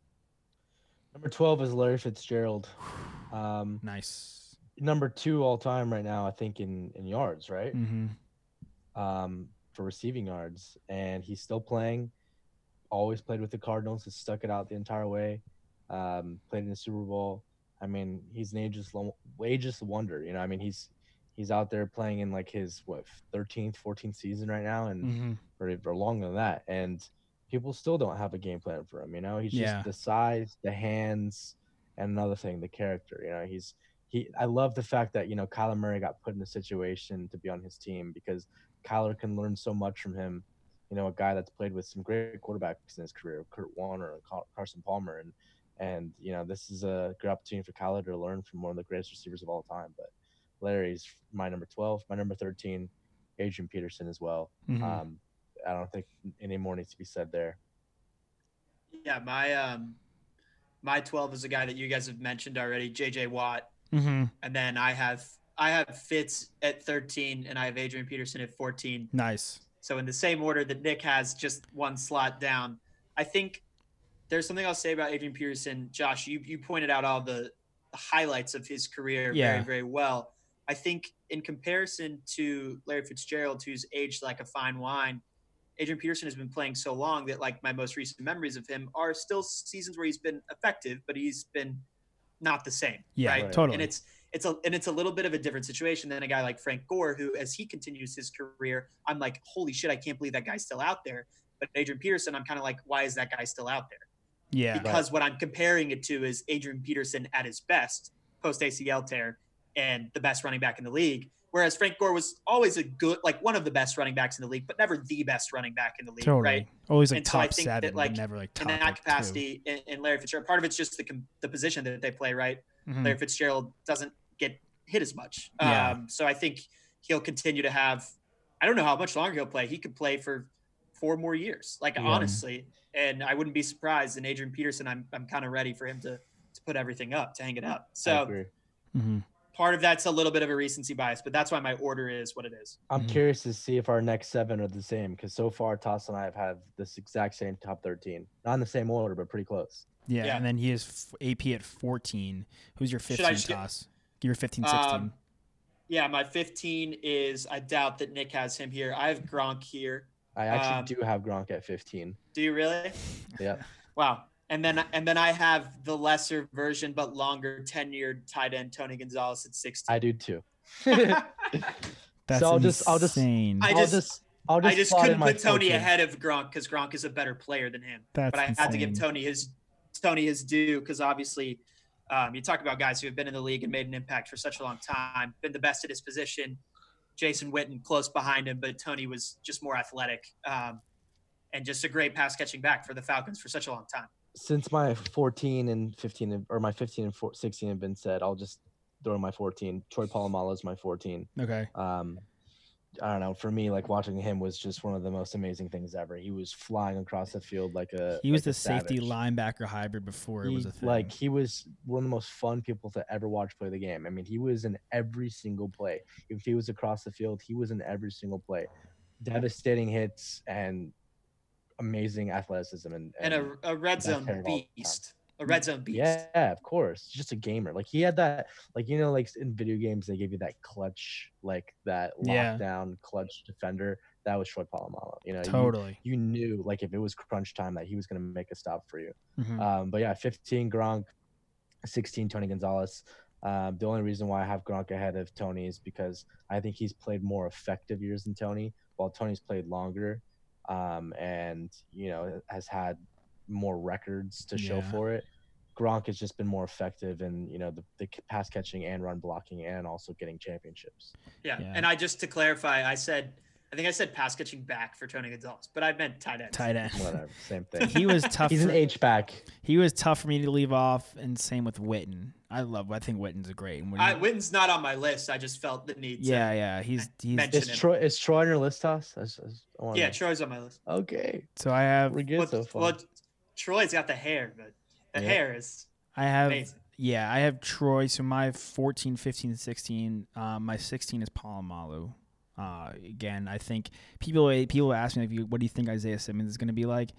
Number twelve is Larry Fitzgerald. Um, nice. Number two all time right now, I think in in yards, right? Mm-hmm. Um, for receiving yards, and he's still playing. Always played with the Cardinals. Has stuck it out the entire way. Um, played in the Super Bowl. I mean, he's an ageless, ageless wonder. You know, I mean, he's he's out there playing in like his what thirteenth, fourteenth season right now, and mm-hmm. or, or longer than that. And people still don't have a game plan for him. You know, he's just yeah. the size, the hands, and another thing, the character. You know, he's he. I love the fact that you know Kyler Murray got put in a situation to be on his team because Kyler can learn so much from him. You know, a guy that's played with some great quarterbacks in his career, Kurt Warner and Carson Palmer, and. And, you know, this is a good opportunity for Kyler to learn from one of the greatest receivers of all time. But Larry's my number twelve. My number thirteen, Adrian Peterson as well. Mm-hmm. Um, I don't think any more needs to be said there. Yeah, my um, my twelve is a guy that you guys have mentioned already, J J Watt. Mm-hmm. And then I have I have Fitz at thirteen, and I have Adrian Peterson at fourteen. Nice. So in the same order that Nick has, just one slot down. I think there's something I'll say about Adrian Peterson. Josh, you you pointed out all the, the highlights of his career yeah. very, very well. I think in comparison to Larry Fitzgerald, who's aged like a fine wine, Adrian Peterson has been playing so long that like my most recent memories of him are still seasons where he's been effective, but he's been not the same. Yeah, right? totally. And it's it's a and it's a little bit of a different situation than a guy like Frank Gore, who as he continues his career, I'm like, holy shit, I can't believe that guy's still out there. But Adrian Peterson, I'm kind of like, why is that guy still out there? Yeah. Because right. what I'm comparing it to is Adrian Peterson at his best post A C L tear and the best running back in the league. Whereas Frank Gore was always a good, like one of the best running backs in the league, but never the best running back in the league. Totally. Right. Always like and top so I think seven, that, like, but never like top in that like capacity in, in Larry Fitzgerald, part of it's just the the position that they play, right? Mm-hmm. Larry Fitzgerald doesn't get hit as much. Yeah. Um, so I think he'll continue to have, I don't know how much longer he'll play. He could play for four more years, like yeah. honestly. And I wouldn't be surprised. And Adrian Peterson, I'm I'm kind of ready for him to to put everything up, to hang it up. So mm-hmm. part of that's a little bit of a recency bias, but that's why my order is what it is. I'm Mhm. curious to see if our next seven are the same because so far Toss and I have had this exact same top thirteen. Not in the same order, but pretty close. Yeah, Yeah. and then he has A P at fourteen. Who's your Should I fifteen, just get- Toss? Give your fifteen, sixteen. Um, yeah, my fifteen is, I doubt that Nick has him here. I have Gronk here. I actually Um, do have Gronk at fifteen. Do you really? Yeah. Wow. And then and then I have the lesser version but longer tenured tight end Tony Gonzalez at sixteen. I do too. That's so I'll just I'll just insane. I I'll just- just I'll just I just slot in couldn't my put Tony fourteen. ahead of Gronk because Gronk is a better player than him. That's but I had to give insane. Tony his Tony his due because obviously um, you talk about guys who have been in the league and made an impact for such a long time, been the best at his position. Jason Witten close behind him, but Tony was just more athletic um, and just a great pass catching back for the Falcons for such a long time. Since my fourteen and fifteen have- or my fifteen and four, sixteen have been said, I'll just throw in my fourteen. Troy Polamalu is my fourteen. Okay. Um, I don't know. For me, like watching him was just one of the most amazing things ever. He was flying across the field like a. He was like the a safety savage. linebacker hybrid before it He, was a thing. like he was one of the most fun people to ever watch play the game. I mean, he was in every single play. If he was across the field, he was in every single play. Devastating hits and amazing athleticism and And a, a red best zone player of all time. beast. A red zone beast. yeah, of course, just a gamer. Like he had that, like you know, like in video games they give you that clutch, like that Yeah. lockdown clutch defender. That was Troy Polamalu. You know, you- Totally. You, knew like if it was crunch time that he was going to make a stop for you. Mhm. Um, but yeah, fifteen Gronk, sixteen Tony Gonzalez. Um, the only reason why I have Gronk ahead of Tony is because I think he's played more effective years than Tony, while Tony's played longer, um, and you know has had more records to show Yeah. for it. Gronk has just been more effective in you know the, the pass catching and run blocking and also getting championships. Yeah. Yeah. And I just to clarify, I said I think I said pass catching back for Tony Gonzalez, but I meant tight end. Tight end. Whatever, same thing. He was tough. He's for, an H back. He was tough for me to leave off, and same with Witten. I love. I think Witten's a great. And when I, you- Witten's not on my list. I just felt the need to. yeah, yeah. He's he's. mention Is him. Troy is Troy on your list, Toss? I just- I just- I wanna Yeah, know. Troy's on my list. Okay, So I have. we're good Well, so far. well, Troy's got the hair, but the Yeah. hair is I have. amazing. Yeah, I have Troy. So my fourteen, fifteen, sixteen. Uh, my sixteen is Polamalu. Uh, again, I think people people ask me, like, what do you think Isaiah Simmons is going to be like?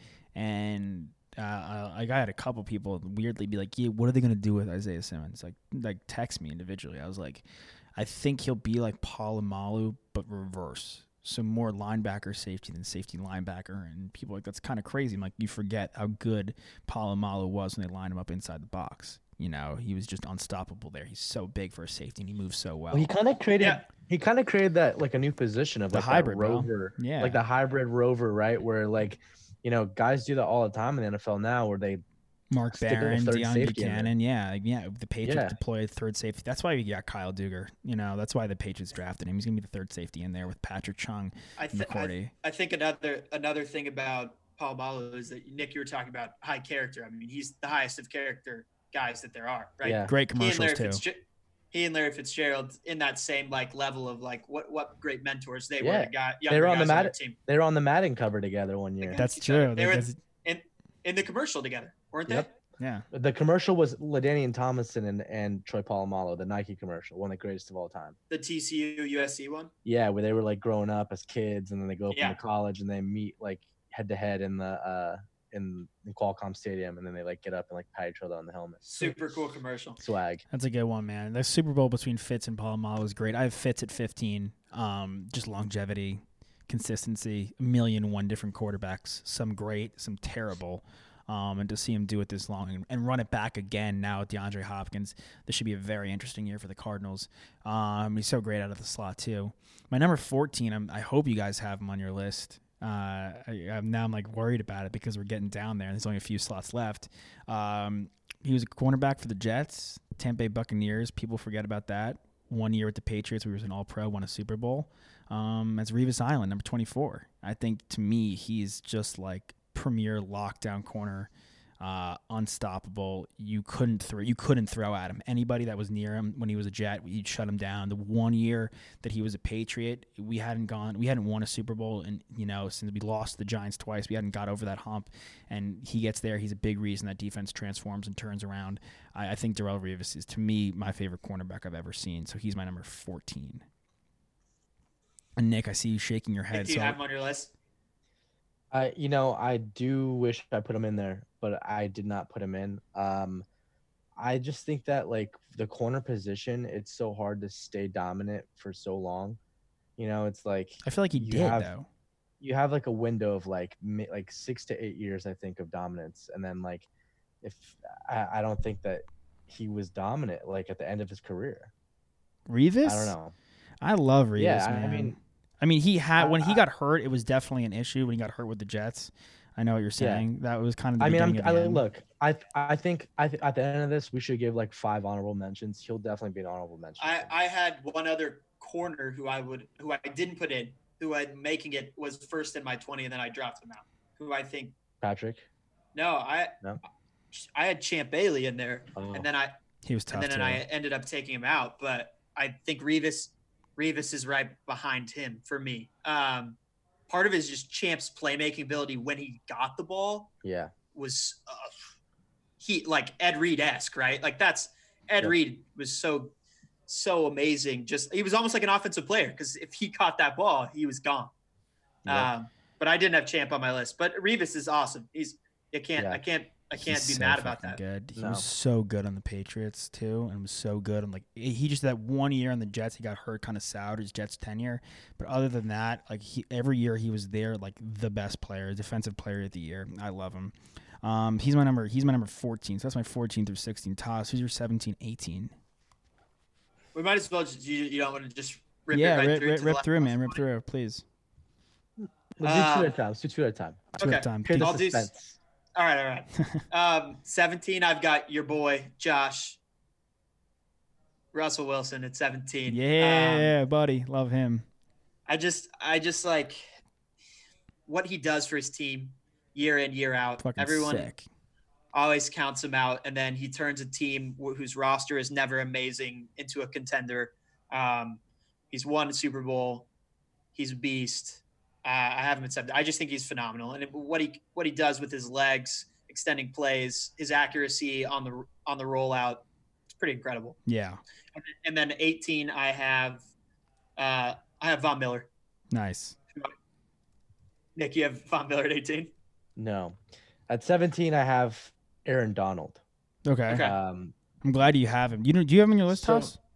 And uh, I, I had a couple people weirdly be like, yeah, what are they going to do with Isaiah Simmons? Like, like text me individually. I was like, I think he'll be like Polamalu, but reverse. So more linebacker safety than safety linebacker. And people are like, that's kind of crazy. I'm like, you forget how good Polamalu was when they lined him up inside the box. You know, he was just unstoppable there. He's so big for a safety, and he moves so well. Well, he kind of created Yeah. he kind of created that like a new position of The like hybrid, that bro. rover, Yeah. like the hybrid rover, right? Where like you know guys do that all the time in the N F L now, where they Mark Stick with a Barron, third Deion safety in there. Buchanan, yeah, yeah. The Patriots Yeah. deployed third safety. That's why we got Kyle Duggar. You know, that's why the Patriots drafted him. He's gonna be the third safety in there with Patrick Chung I, and th- I, McCourty. I think another another thing about Paul Malo is that Nick, you were talking about high character. I mean, he's the highest of character guys that there are, right? Yeah. Great He and commercials Larry too. Fitzgerald, he and Larry Fitzgerald in that same like level of like what what great mentors they Yeah. were. The guy, They were younger on the guys mat- their team they were on the Madden cover together one year. Okay. That's each other. true. They were- That's- in in the commercial together, weren't they? Yep. yeah. The commercial was LaDainian Tomlinson and, and Troy Polamalu, the Nike commercial, one of the greatest of all time. The T C U U S C one. Yeah, where they were like growing up as kids, and then they go up Yeah. into college, and they meet like head to head in the uh in, in Qualcomm Stadium, and then they like get up and like pat each other on the helmet. Super cool commercial. Swag. That's a good one, man. The Super Bowl between Fitz and Polamalu was great. I have Fitz at fifteen. Um, just longevity, consistency, a million and one different quarterbacks. Some great, some terrible. Um, and to see him do it this long and, and run it back again now with DeAndre Hopkins, this should be a very interesting year for the Cardinals. Um, he's so great out of the slot too. My number fourteen, I'm, I hope you guys have him on your list. Uh, I, I'm now I'm like worried about it because we're getting down there and there's only a few slots left. Um, he was a cornerback for the Jets, Tampa Bay Buccaneers. People forget about that. One year with the Patriots, we was an All-Pro, won a Super Bowl. Um, that's Revis Island, number twenty-four. I think to me, he's just like premier lockdown corner. uh, unstoppable. You couldn't throw. You couldn't throw at him. Anybody that was near him when he was a Jet, you'd shut him down. The one year that he was a Patriot, we hadn't gone. We hadn't won a Super Bowl, and you know, since we lost to the Giants twice, we hadn't got over that hump. And he gets there. He's a big reason that defense transforms and turns around. I, I think Darrelle Revis is, to me, my favorite cornerback I've ever seen. So he's my number fourteen. And Nick, I see you shaking your head. Do you so have him on your list? I, you know, I do wish I put him in there, but I did not put him in. Um, I just think that like the corner position, it's so hard to stay dominant for so long. You know, it's like I feel like he you did have, though. You have like a window of like mi- like six to eight years, I think, of dominance, and then like if I, I don't think that he was dominant like at the end of his career. Revis? I don't know. I love Revis. Yeah, I man. mean. I mean, he had when he I- got hurt, it was definitely an issue when he got hurt with the Jets. I know what you're saying. That was kind of the I mean, I'm, beginning of the I, end. look, I I think I th- at the end of this, we should give like five honorable mentions. He'll definitely be an honorable mention. I, I had one other corner who I would who I didn't put in, who I making it was first in my twenty, and then I dropped him out. Who I think Patrick. no, I No? I had Champ Bailey in there, Oh. and then I He was tough and then too. I ended up taking him out. But I think Revis Revis is right behind him for me. Um, part of it is just Champ's playmaking ability when he got the ball Yeah. was uh, he like Ed Reed-esque, right? Like that's Ed Yep. Reed was so so amazing. Just he was almost like an offensive player because if he caught that ball, he was gone. Yep. Um, but I didn't have Champ on my list. But Revis is awesome. He's I can't Yeah. I can't I can't He's be so mad about fucking that. Good. He No. was so good on the Patriots too, and was so good. I'm like, he just that one year on the Jets, he got hurt, kind of soured his Jets tenure. But other than that, like he, every year he was there, like the best player, defensive player of the year. I love him. Um, he's my number. He's my number fourteen. So that's my fourteen through sixteen. Toss, who's your seventeen, eighteen? We might as well just you, you don't want to just rip Yeah, it right rip, through rip, to the rip last through, one. man. Rip through, please. Let's do Uh, two at a time. Let's do two at a time. Two at a Okay. time. Hear the I'll do- suspense. All right, all right. Um, seventeen, I've got your boy Josh Russell Wilson at seventeen. Um, Yeah, buddy, love him. I just, I just like what he does for his team year in, year out. Fucking Everyone sick. always counts him out, and then he turns a team wh- whose roster is never amazing into a contender. Um, he's won a Super Bowl. He's a beast. Uh, I haven't accepted. I just think he's phenomenal, and it, what he what he does with his legs, extending plays, his accuracy on the on the rollout, it's pretty incredible. Yeah, And, and then eighteen, I have uh, I have Von Miller. nice. Nick, you have Von Miller at eighteen. No. At seventeen, I have Aaron Donald. Okay. Okay. Um, I'm glad you have him. You know, do you have him on your list, So- Toss?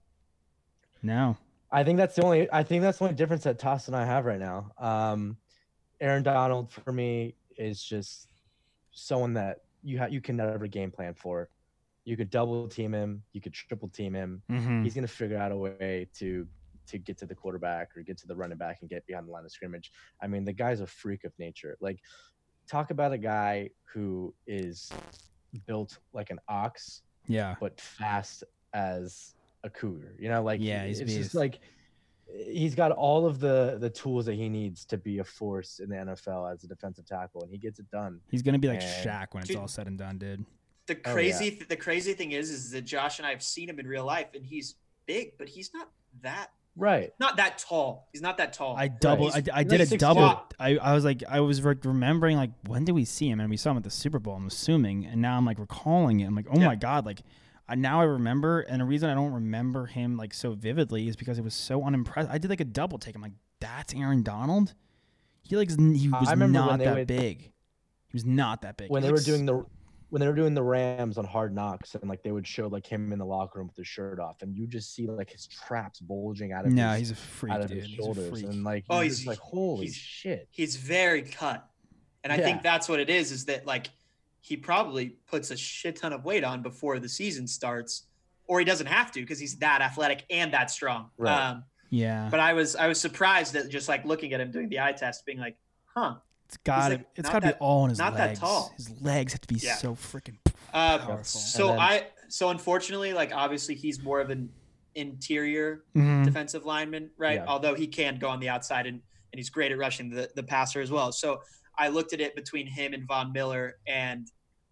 No. I think that's the only. I think that's the only difference that Toss and I have right now. Um, Aaron Donald for me is just someone that you ha- you can never game plan for. You could double team him. You could triple team him. Mm-hmm. He's gonna figure out a way to to get to the quarterback or get to the running back and get behind the line of scrimmage. I mean, the guy's a freak of nature. Like, talk about a guy who is built like an ox, Yeah. but fast as a cougar. You know, like Yeah, he's a it's beast. just like he's got all of the the tools that he needs to be a force in the N F L as a defensive tackle, and he gets it done. He's gonna be like And- Shaq when it's Dude. all said and done, dude. The Oh, crazy, yeah. the crazy thing is, is that Josh and I have seen him in real life, and he's big, but he's not that, Right. not that tall. He's not that tall. I double. He's I, I really did a six double. foot. I, I was like, I was re- remembering like when did we see him, and we saw him at the Super Bowl. I'm assuming, and now I'm like recalling it. I'm like, oh Yeah. my god, like I, now I remember. And the reason I don't remember him like so vividly is because it was so unimpressive. I did like a double take. I'm like, that's Aaron Donald. He like he was I remember when not they that would- big. He was not that big. When He they were looks- doing the when they were doing the Rams on Hard Knocks, and like they would show like him in the locker room with his shirt off, and you just see like his traps bulging out of no, his, he's a freak, out of dude. his He's a shoulders, freak. and like Oh, you're he's- just like holy he's- shit. He's very cut, and I Yeah. think that's what it is. Is that like he probably puts a shit ton of weight on before the season starts, or he doesn't have to because he's that athletic and that strong. Right. Um, Yeah, but I was I was surprised that just like looking at him doing the eye test, being like, huh. it's got to like, it's not got to be that- all in his not that legs. tall. His legs have to be Yeah. so freaking Uh, powerful. so And then- I so unfortunately, like obviously he's more of an interior Mhm. defensive lineman, right? Yeah. Although he can go on the outside and, and he's great at rushing the, the passer as well. So I looked at it between him and Von Miller, and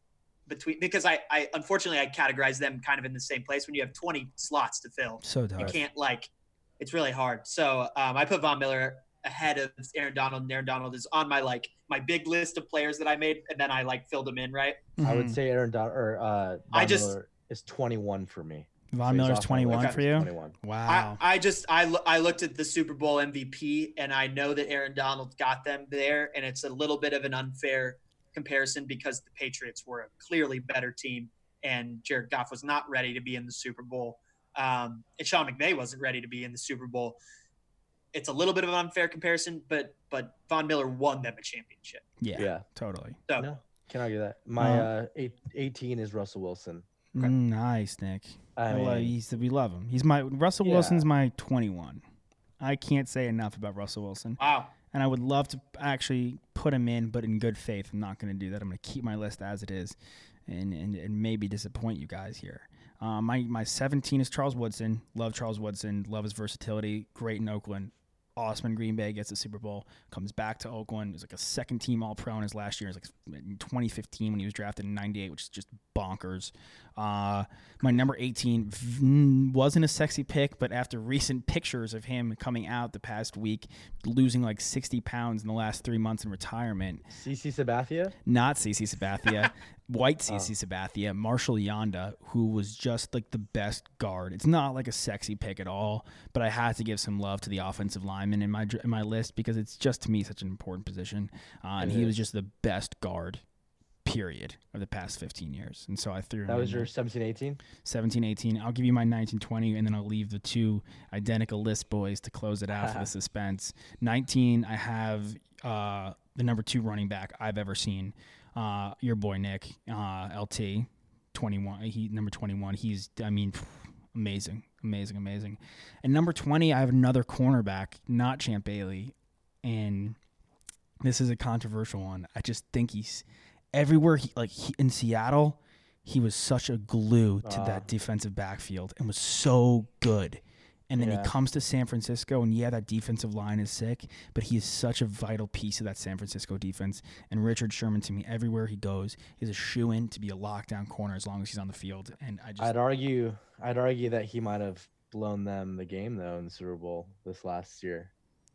between because I, I unfortunately I categorize them kind of in the same place. When you have twenty slots to fill, So tough. you can't like it's really hard. So um, I put Von Miller ahead of Aaron Donald, and Aaron Donald is on my like my big list of players that I made, and then I like filled them in right. I would Mhm. say Aaron Donald or uh, Von I just- Miller is twenty-one for me. Von So he's Miller's off my twenty-one list. for you. twenty-one. Wow. I, I just I, lo- I looked at the Super Bowl M V P, and I know that Aaron Donald got them there, and it's a little bit of an unfair comparison because the Patriots were a clearly better team, and Jared Goff was not ready to be in the Super Bowl, um, and Sean McVay wasn't ready to be in the Super Bowl. It's a little bit of an unfair comparison, but but Von Miller won them a championship. yeah, Yeah. totally. So No, can't argue that. My Uh, uh, eight, eighteen is Russell Wilson. Okay. Mm, nice, Nick. I I love, mean, he's, we love him. He's my Russell Yeah. Wilson's my twenty-one. I can't say enough about Russell Wilson, wow, and I would love to actually put him in, but in good faith. I'm not going to do that. I'm going to keep my list as it is, and and, and maybe disappoint you guys here. Uh, my my seventeen is Charles Woodson. Love Charles Woodson. Love his versatility. Great in Oakland. Awesome in Green Bay. Gets the Super Bowl. Comes back to Oakland. Was like a second team All Pro in his last year. It was like in twenty fifteen when he was drafted in ninety-eight, which is just bonkers. Uh, my number eighteen v- wasn't a sexy pick, but after recent pictures of him coming out the past week, losing like sixty pounds in the last three months in retirement, CeCe Sabathia. not CeCe Sabathia, white CeCe Sabathia, Marshall Yanda, who was just like the best guard. It's not like a sexy pick at all, but I had to give some love to the offensive lineman in my dr- in my list because it's just to me such an important position, uh, and It he is. was just the best guard, period, of the past fifteen years. And so I threw him That in was there. your seventeen, eighteen. seventeen, eighteen. I'll give you my nineteen, twenty, and then I'll leave the two identical list boys to close it out for the suspense. nineteen, I have uh, the number two running back I've ever seen, uh, your boy Nick, uh, L T, twenty-one. He number twenty-one. He's, I mean, amazing, amazing, amazing. And number twenty, I have another cornerback, not Champ Bailey, and this is a controversial one. I just think he's everywhere. He like he, in Seattle. He was such a glue to Ah. that defensive backfield and was so good. And then Yeah. he comes to San Francisco, and yeah, that defensive line is sick, but he is such a vital piece of that San Francisco defense. And Richard Sherman, to me, everywhere he goes, is a shoe-in to be a lockdown corner as long as he's on the field. And I just, I'd argue, I'd argue that he might have blown them the game though in the Super Bowl this last year.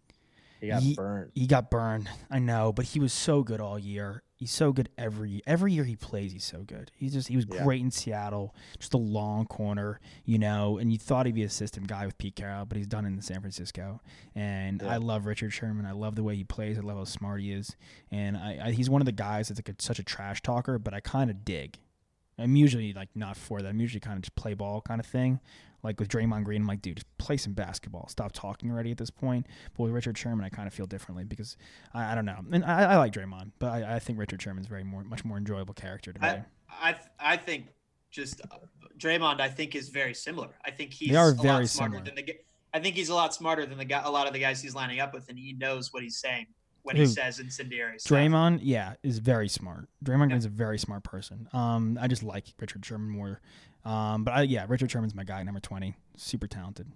He got Ye- burnt. he got burned. I know, but he was so good all year. He's so good every every year he plays. He's so good. He's just he was Yeah. great in Seattle. Just a long corner, you know. And you thought he'd be a system guy with Pete Carroll, but he's done it in San Francisco. And Yeah. I love Richard Sherman. I love the way he plays. I love how smart he is. And I, I he's one of the guys that's like a, such a trash talker, but I kind of dig. I'm usually like not for that. I'm usually kind of just play ball kind of thing. Like with Draymond Green, I'm like, dude, just play some basketball. Stop talking already at this point. But with Richard Sherman, I kind of feel differently because I, I don't know. And I, I like Draymond, but I, I think Richard Sherman's very more, much more enjoyable character to me. I I I think just uh, Draymond. I think is very similar. I think he's They are a very lot smarter similar. than the. g- I think he's a lot smarter than the guy, a lot of the guys he's lining up with, and he knows what he's saying when he Who? says incendiary stuff. Draymond, yeah, is very smart. Draymond Green's a very smart person. Um, I just like Richard Sherman more. Um, but I, yeah, Richard Sherman's my guy, number twenty. Super talented.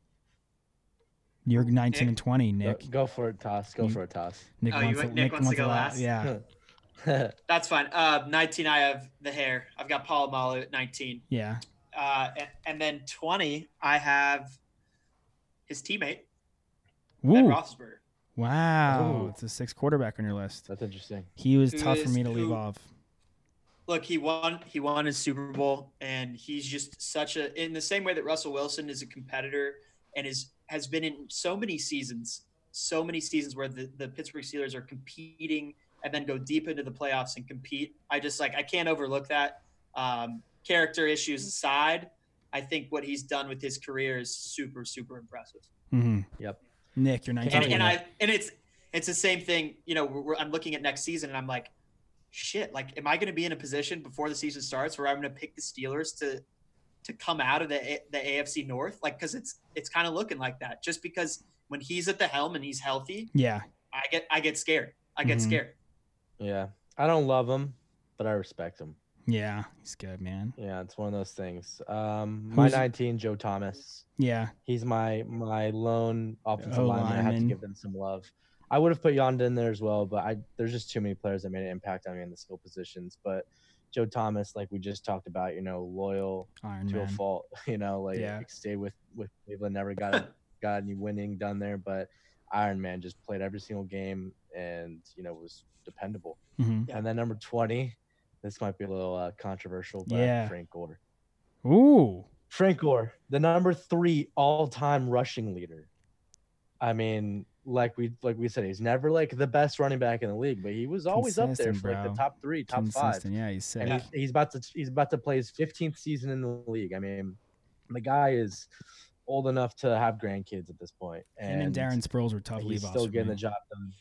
You're nineteen Nick? and twenty, Go, Nick. go for it, toss. Go You- for a toss. Nick Oh, you wants, want- to, Nick wants to go la- last? Yeah, That's fine. Uh, nineteen. I have the hair. I've got Paul Malu at nineteen. yeah. Uh, and, and then twenty, I have his teammate Ben Woo. Roethlisberger. Wow, Ooh. it's a six quarterback on your list. That's interesting. He was Who tough for is- me to leave who- off. Look, he won. He won his Super Bowl, and he's just such a. In the same way that Russell Wilson is a competitor and is has been in so many seasons, so many seasons where the, the Pittsburgh Steelers are competing and then go deep into the playoffs and compete. I just like I can't overlook that. Um, character issues aside, I think what he's done with his career is super, super impressive. Mm-hmm. Yep. Nick, you're nineteen. And, and I and it's it's the same thing. You know, we're, I'm looking at next season, and I'm like, shit. Like, am I going to be in a position before the season starts where I'm going to pick the Steelers to to come out of the A- the A F C North? Like, because it's it's kind of looking like that. Just because when he's at the helm and he's healthy, yeah, I get I get scared. I get Mhm. scared. Yeah. I don't love him, but I respect him. yeah, he's good, man. Yeah, it's one of those things. Um, my Who's- nineteen, Joe Thomas. Yeah, He's my my lone offensive Oh, lineman. I have to lineman. give them some love. I would have put Yonda in there as well, but I there's just too many players that made an impact on me in the skill positions. But Joe Thomas, like we just talked about, you know, loyal Iron to Man. a fault. You know, like, Yeah. like stay with with Cleveland, never got got any winning done there, but Iron Man just played every single game and you know was dependable. Mm-hmm. And then number twenty, this might be a little uh, controversial, but Yeah. Frank Gore. Ooh. Frank Gore, the number three all-time rushing leader. I mean, like we like we said, he's never like the best running back in the league, but he was always up there Consistent, for like bro. the top three, top five. Consistent. Yeah, he's sick. And he's, he's about to he's about to play his fifteenth season in the league. I mean, the guy is old enough to have grandkids at this point. Him and Darren Sproles were tough he's leave-offs still for getting me. the job done.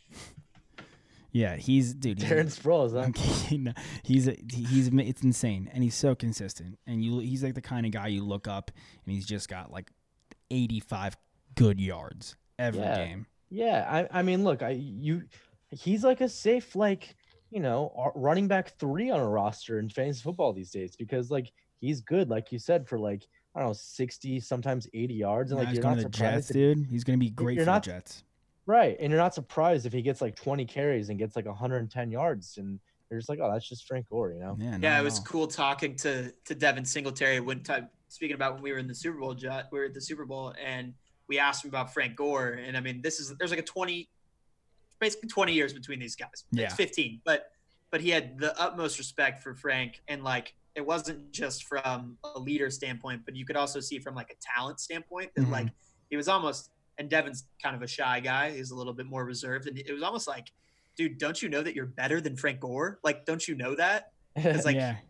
Yeah, he's dude. He's, Darren Sproles, huh? I'm kidding. No, he's a, he's it's insane, and he's so consistent. And you, he's like the kind of guy you look up, and he's just got like eighty-five good yards every Yeah. game. Yeah, I I mean, look, I you, he's like a safe like you know r- running back three on a roster in fantasy football these days because like he's good, like you said, for like I don't know sixty, sometimes eighty yards, and Now like he's you're going not to the surprised, Jets, if- dude. He's going to be great you're for not- the Jets. right? And you're not surprised if he gets like twenty carries and gets like one hundred ten yards, and you're just like, oh, that's just Frank Gore, you know? Yeah, not Yeah, at it was all. cool talking to to Devin Singletary one time. Speaking about when we were in the Super Bowl, Ju- we were at the Super Bowl, and we asked him about Frank Gore. And I mean, this is there's like a twenty, basically twenty years between these guys. Yeah. It's fifteen, but but he had the utmost respect for Frank, and like it wasn't just from a leader standpoint, but you could also see from like a talent standpoint that Mhm. like he was almost. And Devin's kind of a shy guy. He's a little bit more reserved, and it was almost like, dude, don't you know that you're better than Frank Gore? Like, don't you know that? It's like yeah,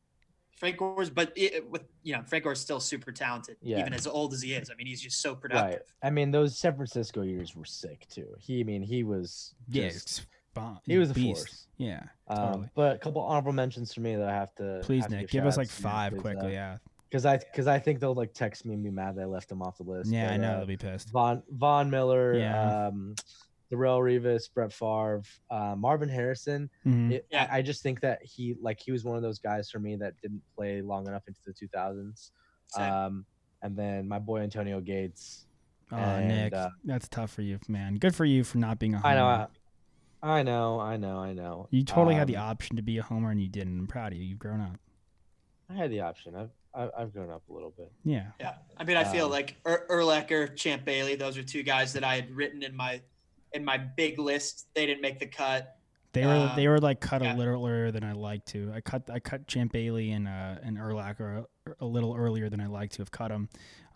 Frank Gore's, but it, with you know, Frank Gore's still super talented, Yeah. even as old as he is. I mean, he's just so Right. productive. I mean, those San Francisco years were sick too. He, I mean, he was yeah. just, It's bomb. he was a beast. force. Yeah, Um, totally. but a couple honorable mentions for me that I have to. Please, have to Nick, give us like shout-outs to, five because, quickly. uh, yeah, Because I because I think they'll like text me and be mad that I left him off the list. yeah, I but, know uh, they'll be pissed. Von Von Miller, Yeah. um, Darrell Revis, Brett Favre, uh, Marvin Harrison. Mhm. It, Yeah. I, I just think that he like he was one of those guys for me that didn't play long enough into the two thousands. Same. Um, and then my boy Antonio Gates. Oh, and, Nick, uh, that's tough for you, man. Good for you for not being a homer. I know, I, I know, I know, I know. You totally had the Um, option to be a homer and you didn't. I'm proud of you. You've grown up. I had the option. I've I- I've grown up a little bit. Yeah. Yeah, I mean, I feel Um, like Ur- Urlacher, Champ Bailey, those are two guys that I had written in my in my big list. They didn't make the cut. They were Um, they were like cut yeah. a little earlier than I like to. I cut I cut Champ Bailey and uh and Urlacher a, a little earlier than I like to have cut them.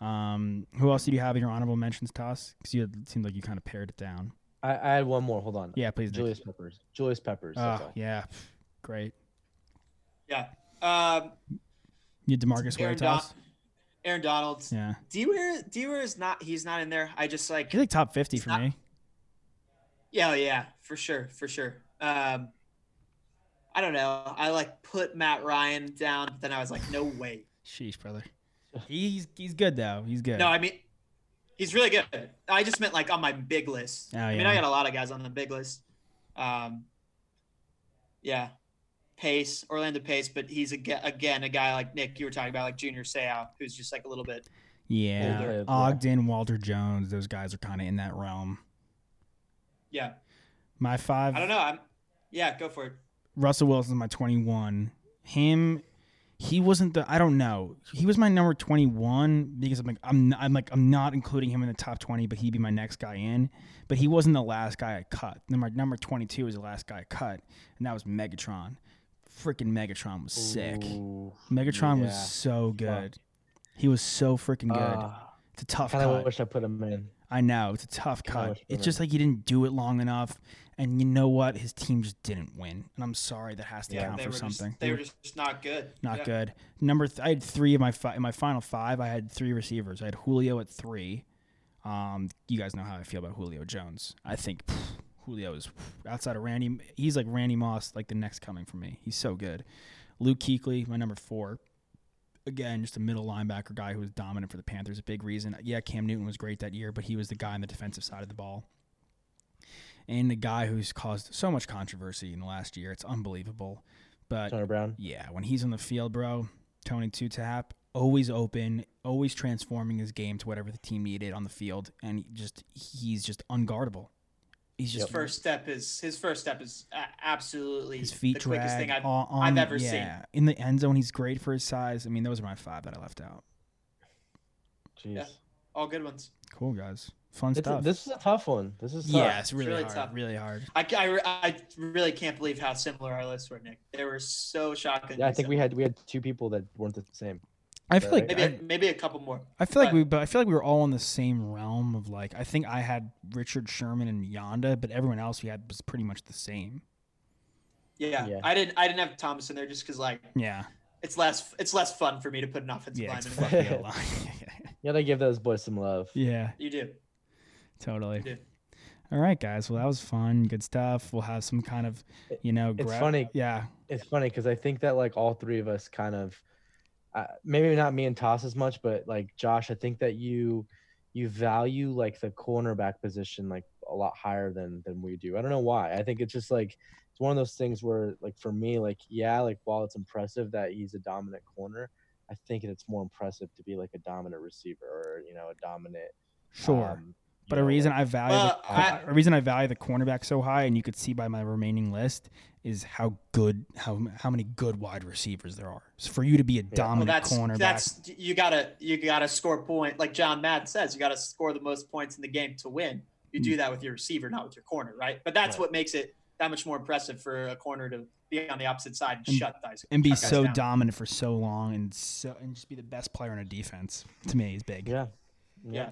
Um, who else did you have in your honorable mentions, Toss? Because you had, it seemed like you kind of pared it down. I, I had one more. Hold on. Yeah, please. Nick. Julius Peppers. Julius Peppers. That's Oh all. yeah, great. Yeah. Um, You had Demarcus Ware, Aaron, Don- Toss. Aaron Donald's. Yeah, D-Ware, D-Ware is not. He's not in there. I just like. he's like top fifty He's for not- me. Yeah, oh, yeah, for sure, for sure. Um, I don't know. I like put Matt Ryan down, but then I was like, no way. Sheesh, brother. He's he's good though. He's good. No, I mean, he's really good. I just meant like on my big list. Oh, I mean, yeah. I got a lot of guys on the big list. Um, yeah, Pace, Orlando Pace, but he's aga again a guy like Nick you were talking about, like Junior Seau, who's just like a little bit. yeah, Older. Ogden, Walter Jones, those guys are kind of in that realm. Yeah, My five. I don't know. I'm. Yeah, go for it. Russell Wilson's my twenty-one. Him, he wasn't the. I don't know. He was my number twenty-one because I'm like I'm I'm like I'm not including him in the top twenty, but he'd be my next guy in. But he wasn't the last guy I cut. Number number twenty-two was the last guy I cut, and that was Megatron. Freaking Megatron was sick. Ooh, Megatron yeah. was so good. He was so freaking good. Uh, It's a tough kind cut. of wish I put him in. I know it's a tough Kinda cut. wish we It's were- just like he didn't do it long enough, and you know what? His team just didn't win, and I'm sorry that has to Yeah, count they for were something. just they were just not good. Not Yeah. good. Number, th- I had three of my fi- in my final five. I had three receivers. I had Julio at three. Um, you guys know how I feel about Julio Jones. I think pff, Julio is pff, outside of Randy. He's like Randy Moss, like the next coming for me. He's so good. Luke Kuechly, my number four. Again, just a middle linebacker guy who was dominant for the Panthers. A big reason. Yeah, Cam Newton was great that year, but he was the guy on the defensive side of the ball. And the guy who's caused so much controversy in the last year. It's unbelievable. But Turner Brown. yeah, when he's on the field, bro, Tony Two Tap, always open, always transforming his game to whatever the team needed on the field, and he just he's just unguardable. He's His just first step is his first step is a- absolutely his feet the quickest drag thing I've, on, on- I've ever yeah. seen. In the end zone, he's great for his size. I mean, those are my five that I left out. Jeez. Yeah. All good ones. Cool guys, fun It's a, stuff. this is a tough one. This is tough. yeah, it's really, really hard. tough. Really hard. I, I, I really can't believe how similar our lists were, Nick. They were so shocking. Yeah, I think we had we had two people that weren't the same. I feel like maybe I, a, maybe a couple more. I feel like but- we, but I feel like we were all in the same realm of like. I think I had Richard Sherman and Yonda, but everyone else we had was pretty much the same. Yeah, Yeah. I didn't I didn't have Thomas in there just because like Yeah, it's less it's less fun for me to put an offensive yeah, it's lineman. fucking in. a lot. You gotta give those boys some love. yeah, You do. totally. You do. All right, guys. Well, that was fun. Good stuff. We'll have some kind of, you know, It's gra- funny. Yeah, It's funny because I think that like all three of us kind of, uh, maybe not me and Toss as much, but like Josh, I think that you you value like the cornerback position like a lot higher than than we do. I don't know why. I think it's just like it's one of those things where like for me, like yeah, like while it's impressive that he's a dominant corner, I think it's more impressive to be like a dominant receiver or you know a dominant. sure. um, you But a know, reason like- I value Well, the, I- a reason I value the cornerback so high, and you could see by my remaining list, is how good how how many good wide receivers there are. So for you to be a Well, dominant that's cornerback, that's you gotta you gotta score point like John Madden says. You gotta score the most points in the game to win. You Mm. do that with your receiver, not with your corner, right? But that's Right. what makes it that much more impressive for a corner to be on the opposite side and, And- shut guys and be shut guys so down. dominant for so long, and so and just be the best player in a defense. To me, is big. Yeah. Yeah.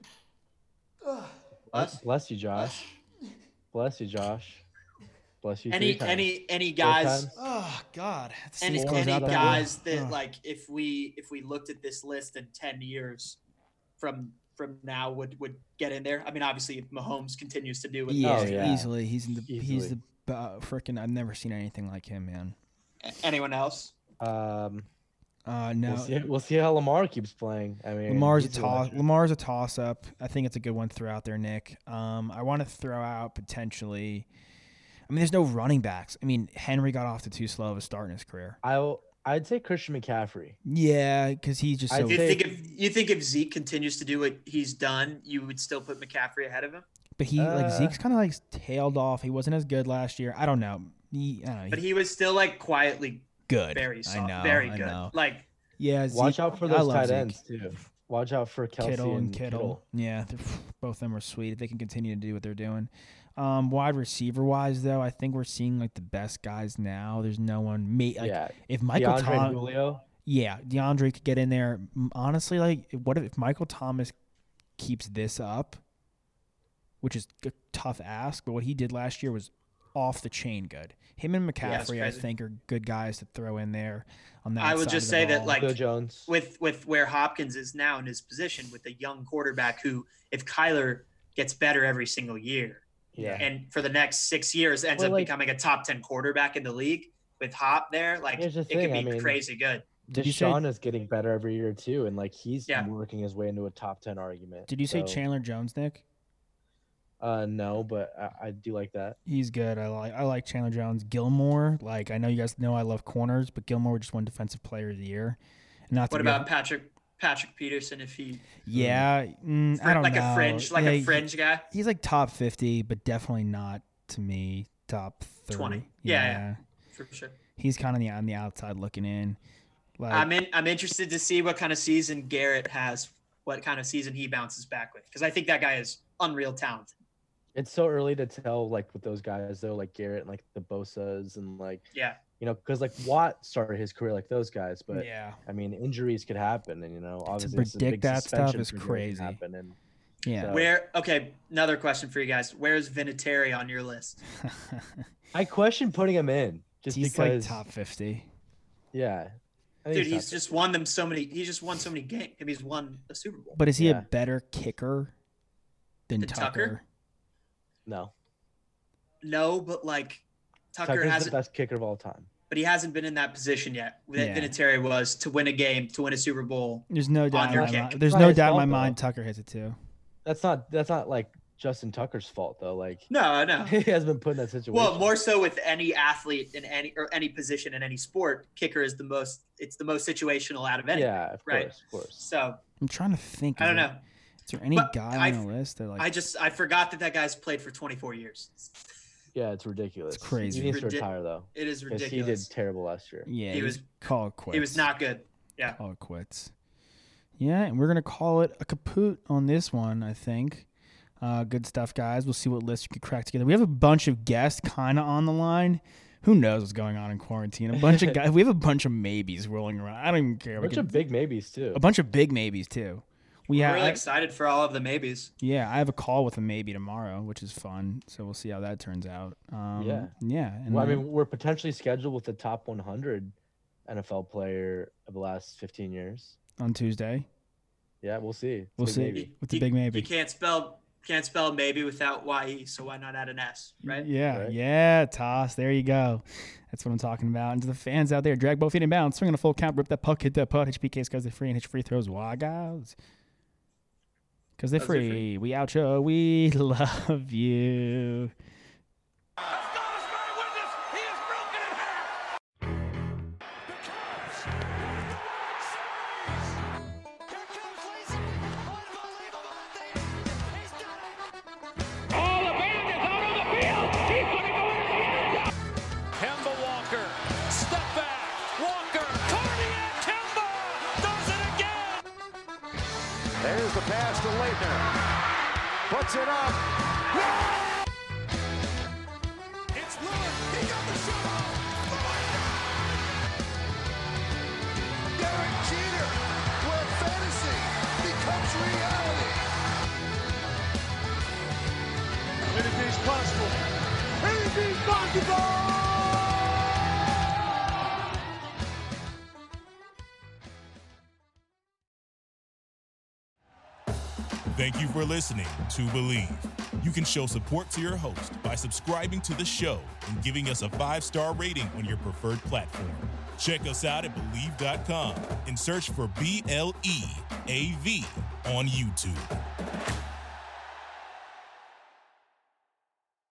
Bless, bless you, Josh. Bless you, Josh. Bless you. Any three times. any any Four guys times? Oh God. any, Sneeze comes any out that guys way. that Oh. like if we if we looked at this list in ten years from from now would would get in there? I mean, obviously if Mahomes continues to do what Yeah, Oh, yeah. easily. He's in the he's Easily. the uh, freaking. I've never seen anything like him, man. anyone else? Um, Uh, no. we'll see. We'll see how Lamar keeps playing. I mean, Lamar's a he's toss. electric. Lamar's a toss up. I think it's a good one to throw out there, Nick. Um, I want to throw out potentially. I mean, there's no running backs. I mean, Henry got off to too slow of a start in his career. I'll. I'd say Christian McCaffrey. Yeah, because he's just I'd so. Do you say- think if you think if Zeke continues to do what he's done, you would still put McCaffrey ahead of him? But he like Uh, Zeke's kind of like tailed off. He wasn't as good last year. I don't know. He, I don't know. But He's he was still like quietly good. very I soft, know. very I good. know. Like Yeah. Watch Zeke- out for I those love tight Zeke. ends too. Watch out for Kelsey Kittle and and Kittle. Kittle. Yeah, they're- both of them are sweet. If they can continue to do what they're doing. Um, wide receiver wise, though, I think we're seeing like the best guys now. There's no one. Mate, like, yeah, if Michael DeAndre and Thomas, Julio. yeah, DeAndre could get in there. M- Honestly, like, what if, if Michael Thomas keeps this up, which is a tough ask, but what he did last year was off the chain good. Him and it's McCaffrey, I crazy. think, are good guys to throw in there. On that, I would side just of the say that, ball. like, Julio Jones. with with where Hopkins is now in his position with a young quarterback who, if Kyler gets better every single year, Yeah. and for the next six years ends Well, up like- becoming a top ten quarterback in the league with Hop there, like Here's the it thing, could be I mean, crazy good. Did you say- Deshaun is getting better every year too, and like he's Yeah. working his way into a top ten argument. Did you say So, Chandler Jones, Nick? Uh, no, but I, I do like that. He's good. I like I like Chandler Jones. Gilmore, like I know you guys know I love corners, but Gilmore just won Defensive Player of the Year. Not to What be- about Patrick Patrick Peterson if he Yeah, mm, I don't like know. a fringe like Yeah, a he- fringe guy? He's like top fifty, but definitely not to me top thirty. twenty. Yeah, yeah. For sure. He's kind of the, on the outside looking in. Like, I'm in. I'm interested to see what kind of season Garrett has. What kind of season he bounces back with? Because I think that guy is unreal talented. It's so early to tell, like with those guys though, like Garrett and like the Bosas and like Yeah. you know, because like Watt started his career like those guys, but yeah, I mean injuries could happen, and you know, obviously this is a predict big that stuff suspension is for Garrett to crazy. Happen, and yeah. So- Where? Okay. Another question for you guys. Where's Vinatieri on your list? I question putting him in just he's because. like top fifty. Yeah, I think Dude, he's he's top just won them so many. He's just won so many games. He's won a Super Bowl. But is he Yeah. a better kicker than Than Tucker? Tucker? no. No, but like Tucker Tucker's the hasn't. best kicker of all time. But he hasn't been in that position yet. That Yeah. Vinatieri was to win a game, to win a Super Bowl. There's no doubt. In your my kick. mind. There's It's not no his doubt in my fault, though. mind. Tucker hits it too. That's not that's not like Justin Tucker's fault though. Like No, no. he has been put in that situation. Well, more so with any athlete in any or any position in any sport, kicker is the most. It's the most situational out of any. Yeah, of right? course, of course. So I'm trying to think. I is don't it- know. Is there any But guy I- on the list that like I just I forgot that that guy's played for twenty-four years. Yeah, it's ridiculous. It's crazy. He needs to Ridi- retire though, It is because he ridiculous. did terrible last year. yeah, he he was- was call it quits. He was not good. Yeah. Call it quits. Yeah, and we're gonna call it a kaput on this one. I think. Uh, good stuff, guys. We'll see what list we could crack together. We have a bunch of guests kind of on the line. Who knows what's going on in quarantine? A bunch of guys. We have a bunch of maybes rolling around. I don't even care. A We bunch could- of big maybes too. a bunch of big maybes too. We We're have really excited for all of the maybes. yeah. I have a call with a maybe tomorrow, which is fun. So we'll see how that turns out. Um, Yeah. yeah. And Well, I then- mean, we're potentially scheduled with the top one hundred N F L player of the last fifteen years. on Tuesday, Yeah, we'll see. It's we'll big see maybe. with the You- big maybe. You can't spell can't spell maybe without Y E, so why not add an S, right? Yeah, Right. yeah, toss. There you go. That's what I'm talking about. And to the fans out there, drag both feet in bounds, swing on a full count, rip that puck, hit that putt, H P Ks guys, they're free, and hit your free throws. Why, guys? Because they're 'Cause they're free. free. We outro. We love you. Kemba Walker, step back, Walker, cardiac, Kemba does it again. There's the pass to Leitner. Puts it up. It's Lillard, he got the shot off. Derek Jeter, where fantasy becomes reality. Anything's possible. Anything's possible. Thank you for listening to Believe. You can show support to your host by subscribing to the show and giving us a five-star rating on your preferred platform. Check us out at Believe dot com and search for B L E A V on YouTube.